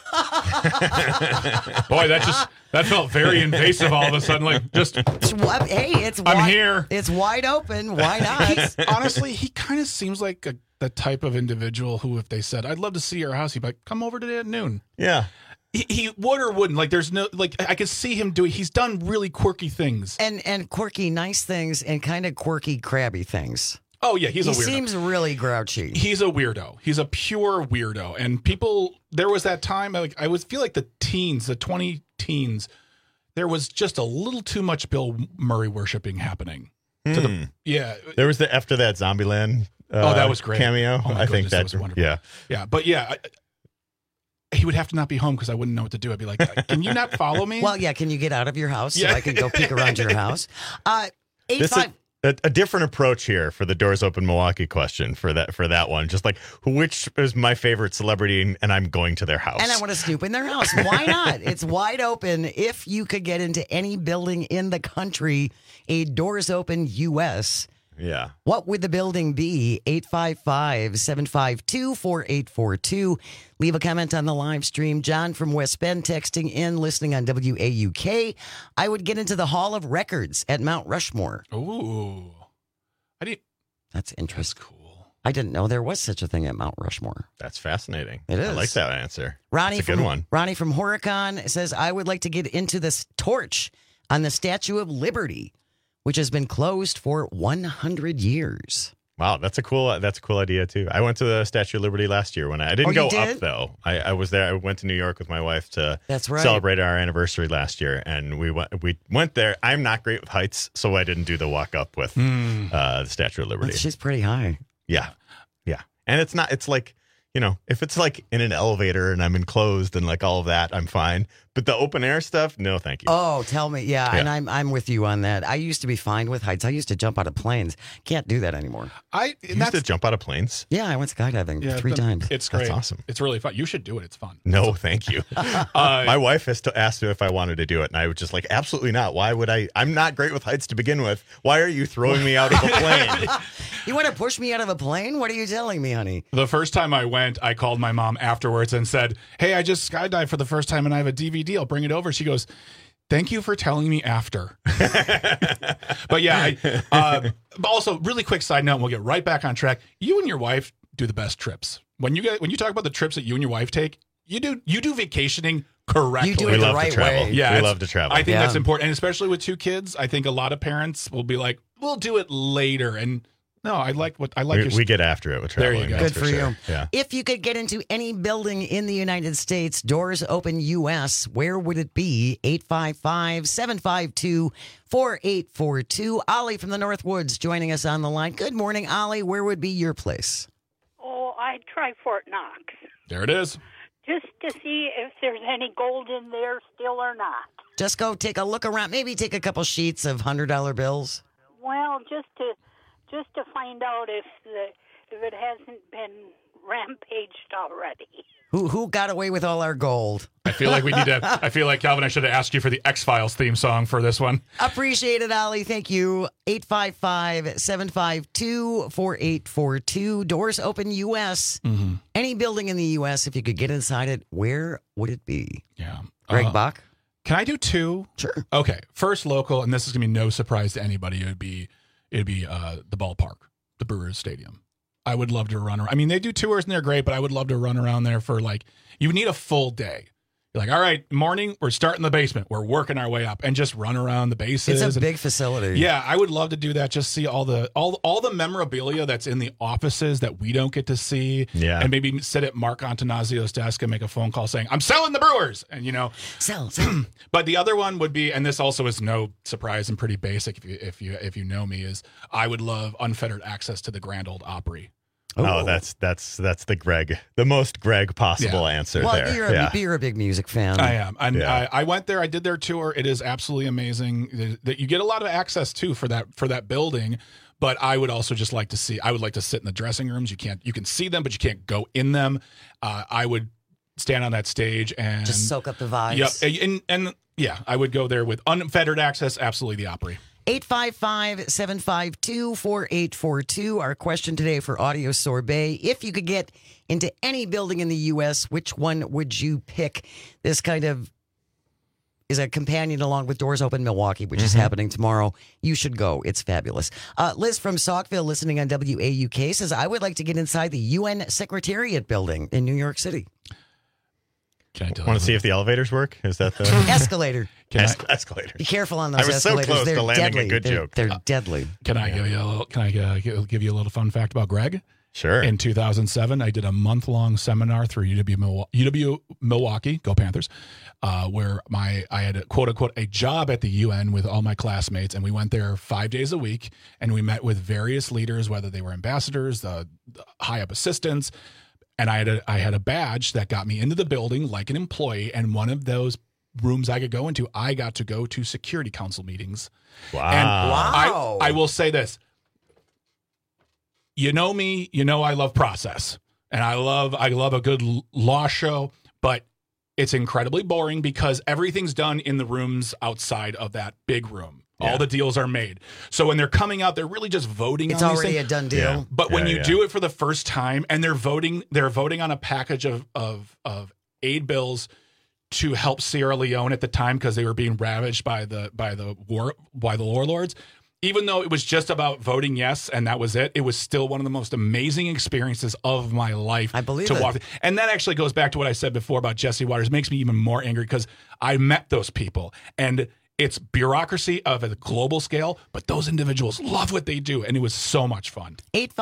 Boy, that felt very invasive all of a sudden. Like, just
hey,
I'm here.
It's wide open. Why not?
Honestly, he kind of seems like the type of individual who, if they said, "I'd love to see your house," he'd be like, "Come over today at noon."
Yeah.
He would or wouldn't. Like, there's no, like, I could see him doing, he's done really quirky things.
And quirky nice things and kind of quirky crabby things.
Oh, yeah, he's a weirdo.
He seems really grouchy.
He's a weirdo. He's a pure weirdo. And people, there was that time, like, I feel like the 20 teens, there was just a little too much Bill Murray worshiping happening. Yeah.
There was after that Zombieland
that was great.
Cameo.
Oh
I think
that was wonderful.
Yeah.
Yeah, but yeah, he would have to not be home because I wouldn't know what to do. I'd be like, can you not follow me?
Well, yeah, can you get out of your house so I can go peek around your house?
A different approach here for the Doors Open Milwaukee question for that one. Just like, which is my favorite celebrity, and I'm going to their house.
And I want to snoop in their house. Why not? It's wide open. If you could get into any building in the country, a Doors Open U.S.,
yeah.
What would the building be? 855-752-4842. Leave a comment on the live stream. John from West Bend texting in, listening on WAUK. I would get into the Hall of Records at Mount Rushmore.
Ooh.
That's interesting.
That's cool.
I didn't know there was such a thing at Mount Rushmore.
That's fascinating.
It is.
I like that answer.
Ronnie
That's a good one.
Ronnie from Horicon says, I would like to get into this torch on the Statue of Liberty, which has been closed for 100 years.
Wow, that's a cool idea too. I went to the Statue of Liberty last year when I didn't go up though. I was there. I went to New York with my wife to celebrate our anniversary last year, and we went there. I'm not great with heights, so I didn't do the walk up with the Statue of Liberty.
She's pretty high.
Yeah, and it's not. It's like, if it's like in an elevator and I'm enclosed and like all of that, I'm fine. But the open air stuff, no, thank you.
Oh, tell me. Yeah, and I'm with you on that. I used to be fine with heights. I used to jump out of planes. Can't do that anymore.
You used to jump out of planes?
Yeah, I went skydiving 3 times.
It's great.
That's awesome.
It's really fun. You should do it. It's fun.
No, thank you. My wife has asked me if I wanted to do it, and I was just like, absolutely not. Why would I? I'm not great with heights to begin with. Why are you throwing me out of a plane?
You want to push me out of a plane? What are you telling me, honey?
The first time I went, I called my mom afterwards and said, hey, I just skydived for the first time and I have a DVD. I'll bring it over. She goes, thank you for telling me after. But yeah, also really quick side note, and we'll get right back on track. You and your wife do the best trips. When you talk about the trips that you and your wife take, you do vacationing correctly.
You do it the right way.
Yeah, we love to travel.
I think that's important. And especially with 2 kids, I think a lot of parents will be like, we'll do it later. And no, I like.
We get after it with traveling.
There you go.
Good for you.
Yeah.
If you could get into any building in the United States, Doors Open U.S., where would it be? 855-752-4842. Ollie from the Northwoods joining us on the line. Good morning, Ollie. Where would be your place?
Oh, I'd try Fort Knox.
There it is.
Just to see if there's any gold in there still or not.
Just go take a look around. Maybe take a couple sheets of $100 bills.
Well, just to find out if it hasn't been rampaged already.
Who got away with all our gold?
I feel like I feel like, Calvin, I should have asked you for the X-Files theme song for this one.
Appreciate it, Ollie. Thank you. 855-752-4842. Doors Open U.S.
Mm-hmm.
Any building in the U.S., if you could get inside it, where would it be?
Yeah.
Greg Bach?
Can I do 2?
Sure.
Okay. First local, and this is going to be no surprise to anybody. It'd be the ballpark, the Brewers Stadium. I would love to run around. I mean, they do tours and they're great, but I would love to run around there for you need a full day. You're like, all right, morning, we're starting the basement. We're working our way up and just run around the bases.
It's a big facility.
Yeah, I would love to do that. Just see all the memorabilia that's in the offices that we don't get to see.
Yeah.
And maybe sit at Mark Antonazio's desk and make a phone call saying, I'm selling the Brewers. And,
Sell.
But the other one would be, and this also is no surprise and pretty basic if you know me, is I would love unfettered access to the Grand Ole Opry.
Oh, that's the most Greg possible answer there.
You're a big music fan.
I am. And I went there. I did their tour. It is absolutely amazing. That you get a lot of access too for that building. But I would also just like to see. I would like to sit in the dressing rooms. You can see them, but you can't go in them. I would stand on that stage and
just soak up the vibes.
Yeah, and I would go there with unfettered access. Absolutely, the Opry.
855-752-4842. Our question today for Audio Sorbet. If you could get into any building in the U.S., which one would you pick? This kind of is a companion along with Doors Open Milwaukee, which is happening tomorrow. You should go. It's fabulous. Liz from Saukville, listening on WAUK, says, I would like to get inside the UN Secretariat building in New York City.
Can I tell
Want to see if the elevators work? Is that the
escalator?
Escalator.
Be careful on those escalators.
I was so close
They're
to landing
deadly.
a good joke.
They're deadly.
Can I give you a little fun fact about Greg?
Sure.
In 2007, I did a month-long seminar through UW Milwaukee, go Panthers, where I had a quote-unquote a job at the UN with all my classmates, and we went there 5 days a week, and we met with various leaders, whether they were ambassadors, the high-up assistants, and I had a badge that got me into the building like an employee, and one of those rooms I could go into, I got to go to Security Council meetings.
Wow.
And I will say this. You know me, you know I love process, and I love a good law show, but it's incredibly boring because everything's done in the rooms outside of that big room. All the deals are made. So when they're coming out, they're really just voting.
It's
on
already
these things.
a done deal.
Yeah. But when you do it for the first time and they're voting on a package of aid bills to help Sierra Leone at the time because they were being ravaged by the warlords. Even though it was just about voting yes and that was it was still one of the most amazing experiences of my life.
I believe
to
it.
walk. And that actually goes back to what I said before about Jesse Waters. It makes me even more angry because I met those people and it's bureaucracy of a global scale, but those individuals love what they do, and it was so much fun.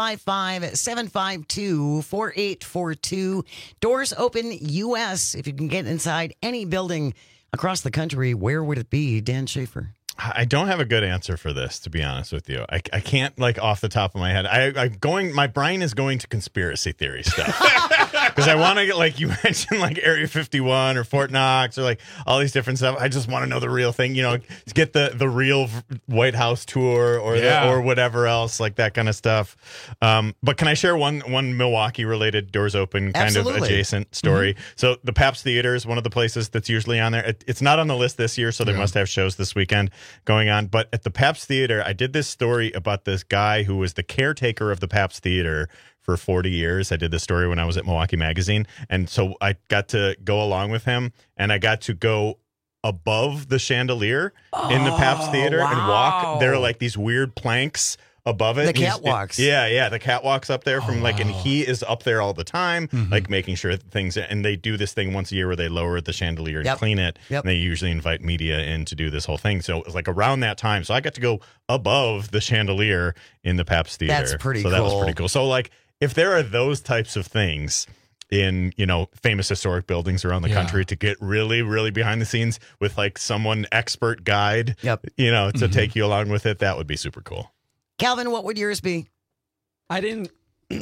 855-752-4842. Doors Open U.S. If you can get inside any building across the country, where would it be? Dan Schaefer.
I don't have a good answer for this, to be honest with you. I can't, off the top of my head. My brain is going to conspiracy theory stuff. Because I want to get, you mentioned, Area 51 or Fort Knox or, all these different stuff. I just want to know the real thing, get the real White House tour or whatever else, that kind of stuff. But can I share one Milwaukee-related Doors Open kind of adjacent story? Mm-hmm. So the Pabst Theater is one of the places that's usually on there. It's not on the list this year, so they must have shows this weekend going on. But at the Pabst Theater, I did this story about this guy who was the caretaker of the Pabst Theater for 40 years. I did this story when I was at Milwaukee Magazine. And so I got to go along with him, and I got to go above the chandelier in the Pabst Theater and walk. There are these weird planks above it.
The catwalks.
The catwalks up there from and he is up there all the time, making sure things, and they do this thing once a year where they lower the chandelier and clean it. Yep. And they usually invite media in to do this whole thing. So it was around that time. So I got to go above the chandelier in the Pabst Theater.
That's pretty cool.
So that was pretty cool. So if there are those types of things in, famous historic buildings around the country to get really, really behind the scenes with someone expert guide, to take you along with it, that would be super cool.
Calvin, what would yours be?
I didn't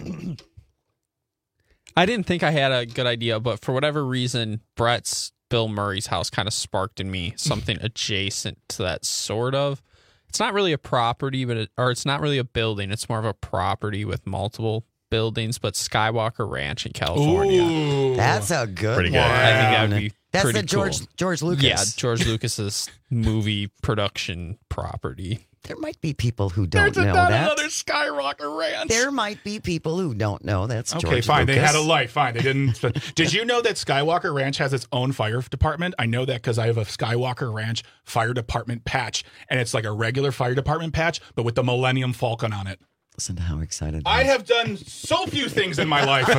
think I had a good idea, but for whatever reason, Bill Murray's house kind of sparked in me something adjacent to that sort of. It's not really a property, it's not really a building. It's more of a property with multiple buildings, but Skywalker Ranch in California.
Ooh, that's a good one.
I think that would be
That's
pretty
the George Lucas.
Yeah, George Lucas's movie production property.
There might be people who don't know
not
that.
Another Skywalker Ranch.
There might be people who don't know that's George
Okay, fine.
Lucas.
They had a life. Fine. They didn't. Did you know that Skywalker Ranch has its own fire department? I know that because I have a Skywalker Ranch fire department patch, and it's like a regular fire department patch, but with the Millennium Falcon on it.
Listen to how excited
I have done so few things in my life.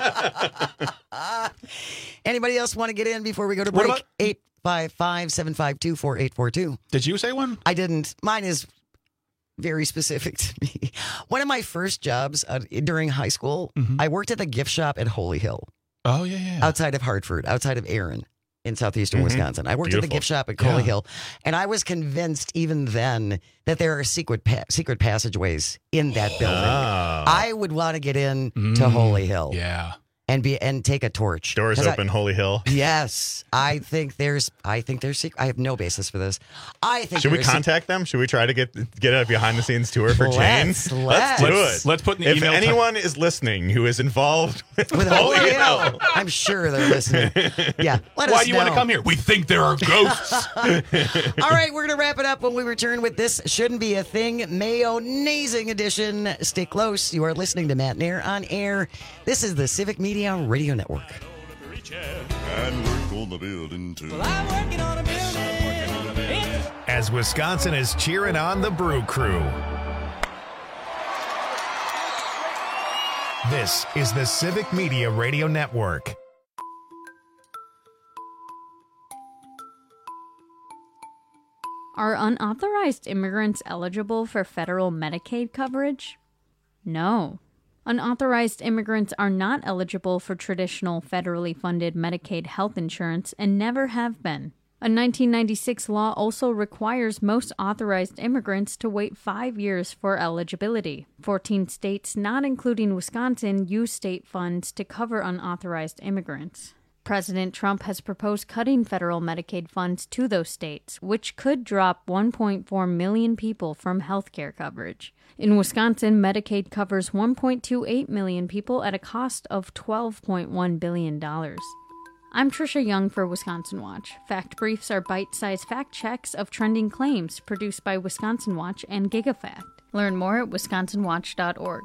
Anybody else want to get in before we go to break? 855-752-4842.
Did you say one?
I didn't. Mine is very specific to me. One of my first jobs during high school, I worked at the gift shop at Holy Hill.
Oh, yeah.
Outside of Hartford, outside of Erin in southeastern Wisconsin. I worked at the gift shop at Holy Hill, and I was convinced even then that there are secret passageways in that building. I would want to get in to Holy Hill.
Yeah.
and take a torch.
Doors open, Holy Hill.
Yes, I think there's secret. I have no basis for this.
Should we contact them? Should we try to get a behind the scenes tour for Jane's?
Let's
do it.
Let's put in the
if
email.
anyone is listening who is involved with
Holy Hill, I'm sure they're listening. Yeah, let us know.
Why do you want to come here? We think there are ghosts.
All right, we're gonna wrap it up when we return with This Shouldn't Be a Thing Mayonnaising edition. Stay close. You are listening to Matt Nair on air. This is the Civic Media Radio Network.
And work on the building too.
I'm working on a building.
As Wisconsin is cheering on the Brew Crew. This is the Civic Media Radio Network.
Are unauthorized immigrants eligible for federal Medicaid coverage? No. Unauthorized immigrants are not eligible for traditional federally funded Medicaid health insurance and never have been. A 1996 law also requires most authorized immigrants to wait 5 years for eligibility. 14 states, not including Wisconsin, use state funds to cover unauthorized immigrants. President Trump has proposed cutting federal Medicaid funds to those states, which could drop 1.4 million people from health care coverage. In Wisconsin, Medicaid covers 1.28 million people at a cost of $12.1 billion. I'm Trisha Young for Wisconsin Watch. Fact Briefs are bite-sized fact checks of trending claims produced by Wisconsin Watch and GigaFact. Learn more at wisconsinwatch.org.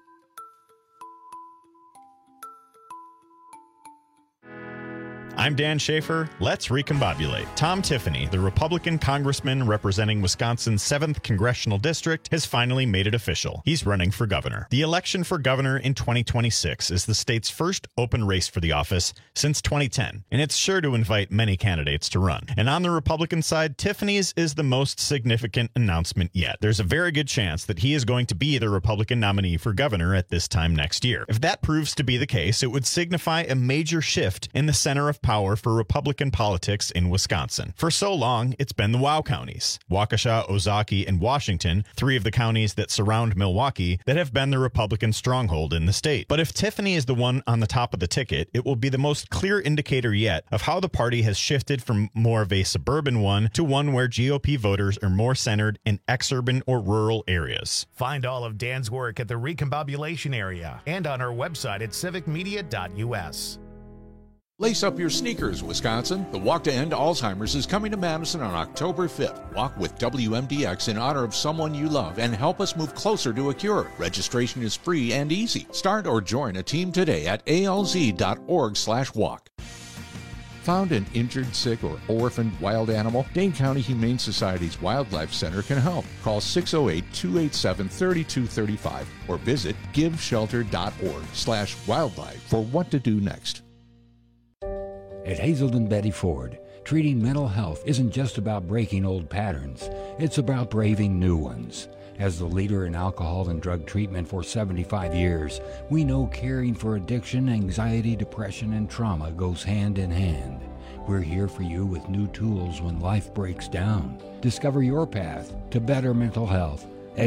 I'm Dan Schaefer. Let's recombobulate. Tom Tiffany, the Republican congressman representing Wisconsin's 7th congressional district, has finally made it official. He's running for governor. The election for governor in 2026 is the state's first open race for the office since 2010, and it's sure to invite many candidates to run. And on the Republican side, Tiffany's is the most significant announcement yet. There's a very good chance that he is going to be the Republican nominee for governor at this time next year. If that proves to be the case, it would signify a major shift in the center of power for Republican politics in Wisconsin. For so long, it's been the WOW counties, Waukesha, Ozaukee, and Washington, 3 of the counties that surround Milwaukee, that have been the Republican stronghold in the state. But if Tiffany is the one on the top of the ticket, it will be the most clear indicator yet of how the party has shifted from more of a suburban one to one where GOP voters are more centered in exurban or rural areas.
Find all of Dan's work at the Recombobulation area and on our website at civicmedia.us.
Lace up your sneakers, Wisconsin. The Walk to End Alzheimer's is coming to Madison on October 5th. Walk with WMDX in honor of someone you love and help us move closer to a cure. Registration is free and easy. Start or join a team today at alz.org/walk. Found an injured, sick, or orphaned wild animal? Dane County Humane Society's Wildlife Center can help. Call 608-287-3235 or visit giveshelter.org/wildlife for what to do next.
At Hazelden Betty Ford, treating mental health isn't just about breaking old patterns, it's about braving new ones. As the leader in alcohol and drug treatment for 75 years, we know caring for addiction, anxiety, depression, and trauma goes hand in hand. We're here for you with new tools when life breaks down. Discover your path to better mental health at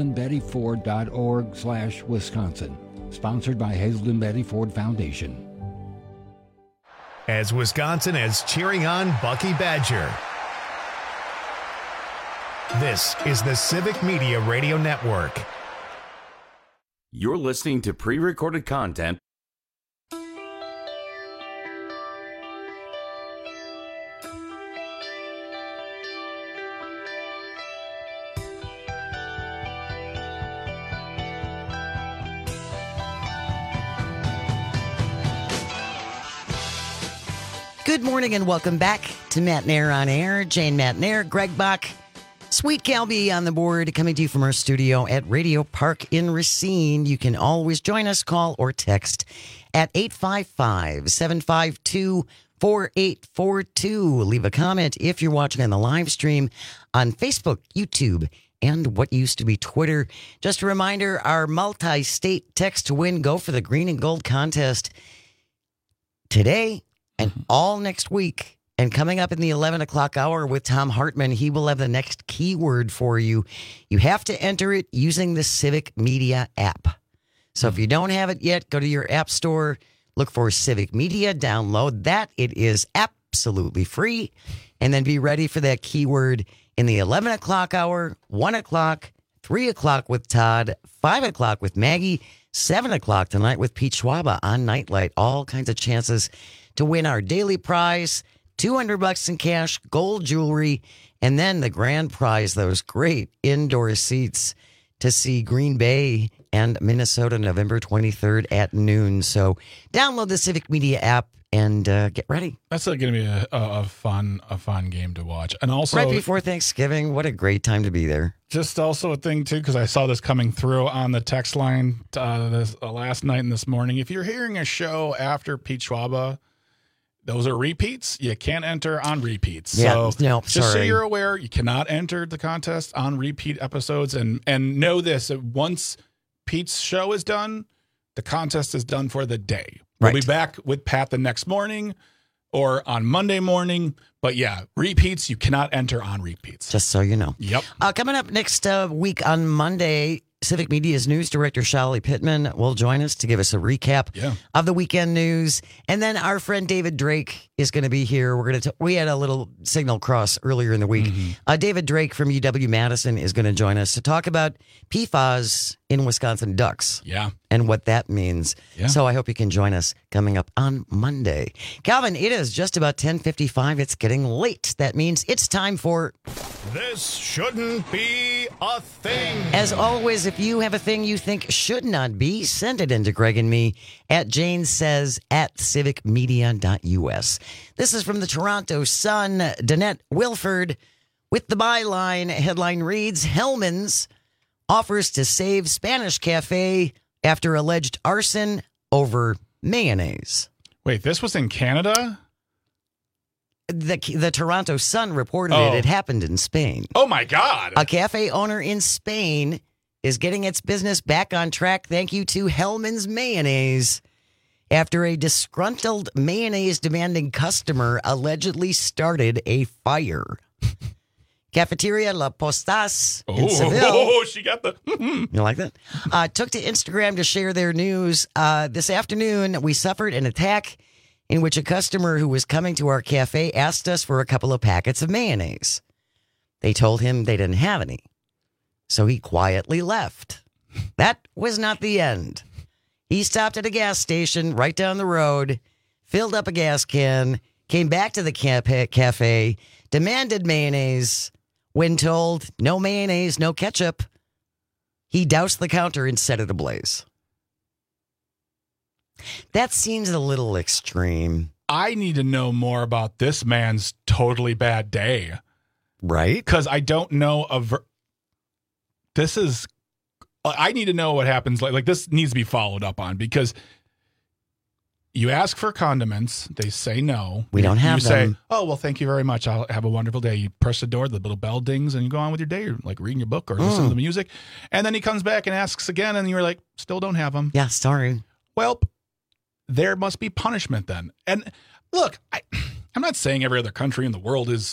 hazeldenbettyford.org/Wisconsin. Sponsored by Hazelden Betty Ford Foundation.
As Wisconsin is cheering on Bucky Badger. This is the Civic Media Radio Network.
You're listening to pre-recorded content.
Good morning and welcome back to Matt Nair on Air. Jane Matt Nair, Greg Bach, Sweet Calby on the board, coming to you from our studio at Radio Park in Racine. You can always join us, call or text at 855-752-4842. Leave a comment if you're watching on the live stream on Facebook, YouTube, and what used to be Twitter. Just a reminder, our multi-state text to win, go for the green and gold contest today and all next week. And coming up in the 11 o'clock hour with Tom Hartman, he will have the next keyword for you. You have to enter it using the Civic Media app. So if you don't have it yet, go to your app store, Look for Civic Media, download that. It is absolutely free. And then be ready for that keyword in the 11 o'clock hour, 1 o'clock, 3 o'clock with Todd, 5 o'clock with Maggie, 7 o'clock tonight with Pete Schwaba on Nightlight. All kinds of chances to win our daily prize, $200 in cash, gold jewelry, and then the grand prize, those great indoor seats to see Green Bay and Minnesota November 23rd at noon. So download the Civic Media app and get ready.
That's going to be a fun game to watch. And also
right before Thanksgiving, what a great time to be there.
Just also a thing, too, because I saw this coming through on the text line last night and this morning. If you're hearing a show after Pete Schwaba, those are repeats. You can't enter on repeats.
Yeah,
so
no,
just so you're aware, you cannot enter the contest on repeat episodes. And know this, that once Pete's show is done, the contest is done for the day. We'll be back with Pat the next morning or on Monday morning. But yeah, repeats, you cannot enter on repeats.
Just so you know.
Yep.
Coming up next week on Monday, Civic Media's news director, Shallie Pittman, will join us to give us a recap of the weekend news. And then our friend David Drake is going to be here. We had a little signal cross earlier in the week. David Drake from UW-Madison is going to join us to talk about PFAS in Wisconsin ducks.
Yeah.
And what that means.
Yeah.
So I hope you can join us coming up on Monday. Calvin, it is just about 10:55. It's getting late. That means it's time for
This Shouldn't Be a Thing.
As always, if you have a thing you think should not be, send it in to Greg and me at janesays@civicmedia.us. This is from the Toronto Sun. Danette Wilford with the byline. Headline reads, Hellmann's offers to save Spanish cafe after alleged arson over mayonnaise.
Wait, this was in Canada?
The Toronto Sun reported it. It happened in Spain.
Oh, my God.
A cafe owner in Spain is getting its business back on track thank you to Hellmann's Mayonnaise after a disgruntled mayonnaise-demanding customer allegedly started a fire. Cafeteria La Postas in Seville.
Oh, she got the...
You like that? Took to Instagram to share their news. This afternoon, we suffered an attack in which a customer who was coming to our cafe asked us for a couple of packets of mayonnaise. They told him they didn't have any, so he quietly left. That was not the end. He stopped at a gas station right down the road, filled up a gas can, came back to the cafe, demanded mayonnaise. When told, no mayonnaise, no ketchup, he doused the counter and set it ablaze. That seems a little extreme.
I need to know more about this man's totally bad day.
Right?
Because I don't know I need to know what happens. Like this needs to be followed up on because you ask for condiments. They say no.
We don't have them.
You say, oh, well, thank you very much. I'll have a wonderful day. You press the door, the little bell dings, and you go on with your day. You're like reading your book or listening to the music. And then he comes back and asks again, and you're like, still don't have them.
Yeah, sorry.
Well, there must be punishment then. And look, I'm not saying every other country in the world is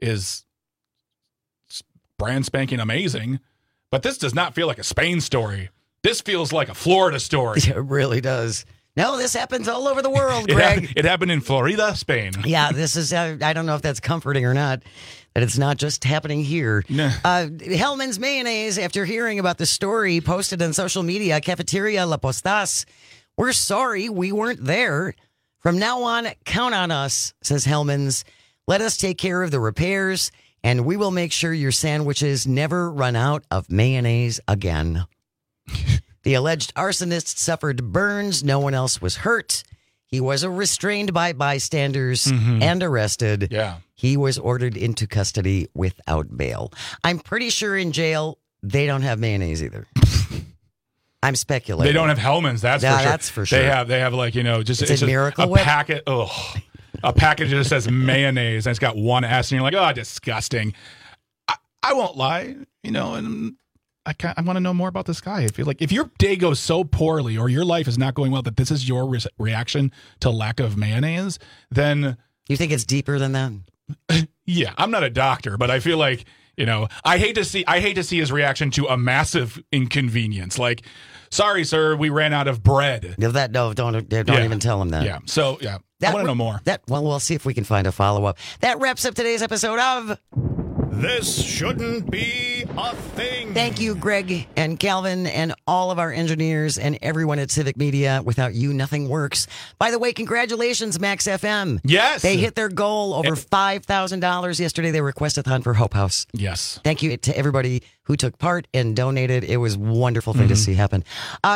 brand spanking amazing, but this does not feel like a Spain story. This feels like a Florida story.
It really does. No, this happens all over the world, Greg.
It happened in Florida, Spain.
Yeah, this is, I don't know if that's comforting or not, that it's not just happening here.
Nah.
Hellmann's Mayonnaise, after hearing about the story, posted on social media, Cafeteria La Postas, we're sorry we weren't there. From now on, count on us, says Hellmann's. Let us take care of the repairs, and we will make sure your sandwiches never run out of mayonnaise again. The alleged arsonist suffered burns. No one else was hurt. He was restrained by bystanders and arrested.
Yeah.
He was ordered into custody without bail. I'm pretty sure in jail, they don't have mayonnaise either. I'm speculating.
They don't have Hellmann's, that's for sure.
That's for sure.
They have like, just
it's a Miracle Whip?
packet. Oh, a package that says mayonnaise and it's got one S and you're like, oh, disgusting. I won't lie, and I want to know more about this guy. I feel like if your day goes so poorly or your life is not going well that this is your reaction to lack of mayonnaise, then
you think it's deeper than that?
Yeah, I'm not a doctor, but I feel like You know, I hate to see his reaction to a massive inconvenience. Like, sorry, sir, we ran out of bread.
Don't even tell him that.
Yeah. So yeah, I want to know more.
Well, we'll see if we can find a follow up. That wraps up today's episode of
This Shouldn't Be a Thing.
Thank you, Greg and Calvin, and all of our engineers and everyone at Civic Media. Without you, nothing works. By the way, congratulations, Max FM.
Yes.
They hit their goal over $5,000 yesterday. They requested Hunt for Hope House.
Yes.
Thank you to everybody who took part and donated. It was a wonderful thing to see happen.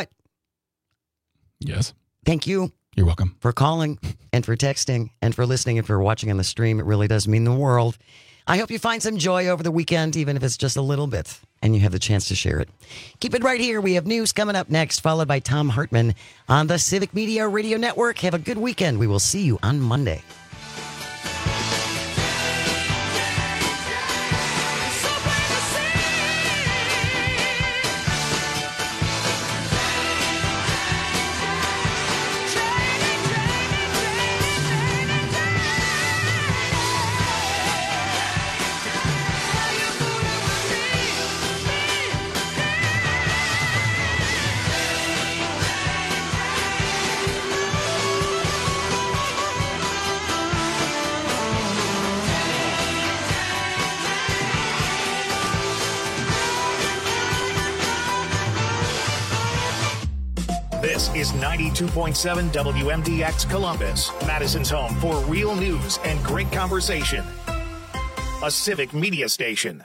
Yes.
Thank you.
You're welcome.
For calling and for texting and for listening and for watching on the stream. It really does mean the world. I hope you find some joy over the weekend, even if it's just a little bit, and you have the chance to share it. Keep it right here. We have news coming up next, followed by Tom Hartman on the Civic Media Radio Network. Have a good weekend. We will see you on Monday.
This is 92.7 WMDX Columbus, Madison's home for real news and great conversation. A Civic Media station.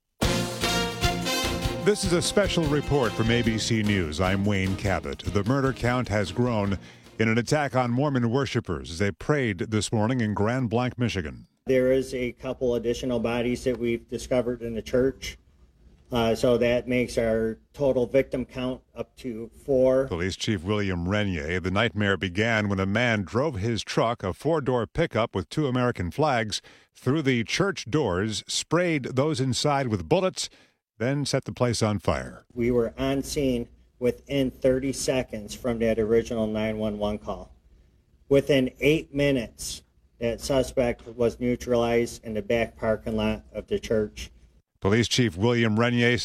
This is a special report from ABC News. I'm Wayne Cabot. The murder count has grown in an attack on Mormon worshipers as they prayed this morning in Grand Blanc, Michigan.
There is a couple additional bodies that we've discovered in the church. So that makes our total victim count up to 4.
Police Chief William Renier. The nightmare began when a man drove his truck, a 4-door pickup with 2 American flags, through the church doors, sprayed those inside with bullets, then set the place on fire.
We were on scene within 30 seconds from that original 911 call. Within 8 minutes, that suspect was neutralized in the back parking lot of the church.
Police Chief William Renier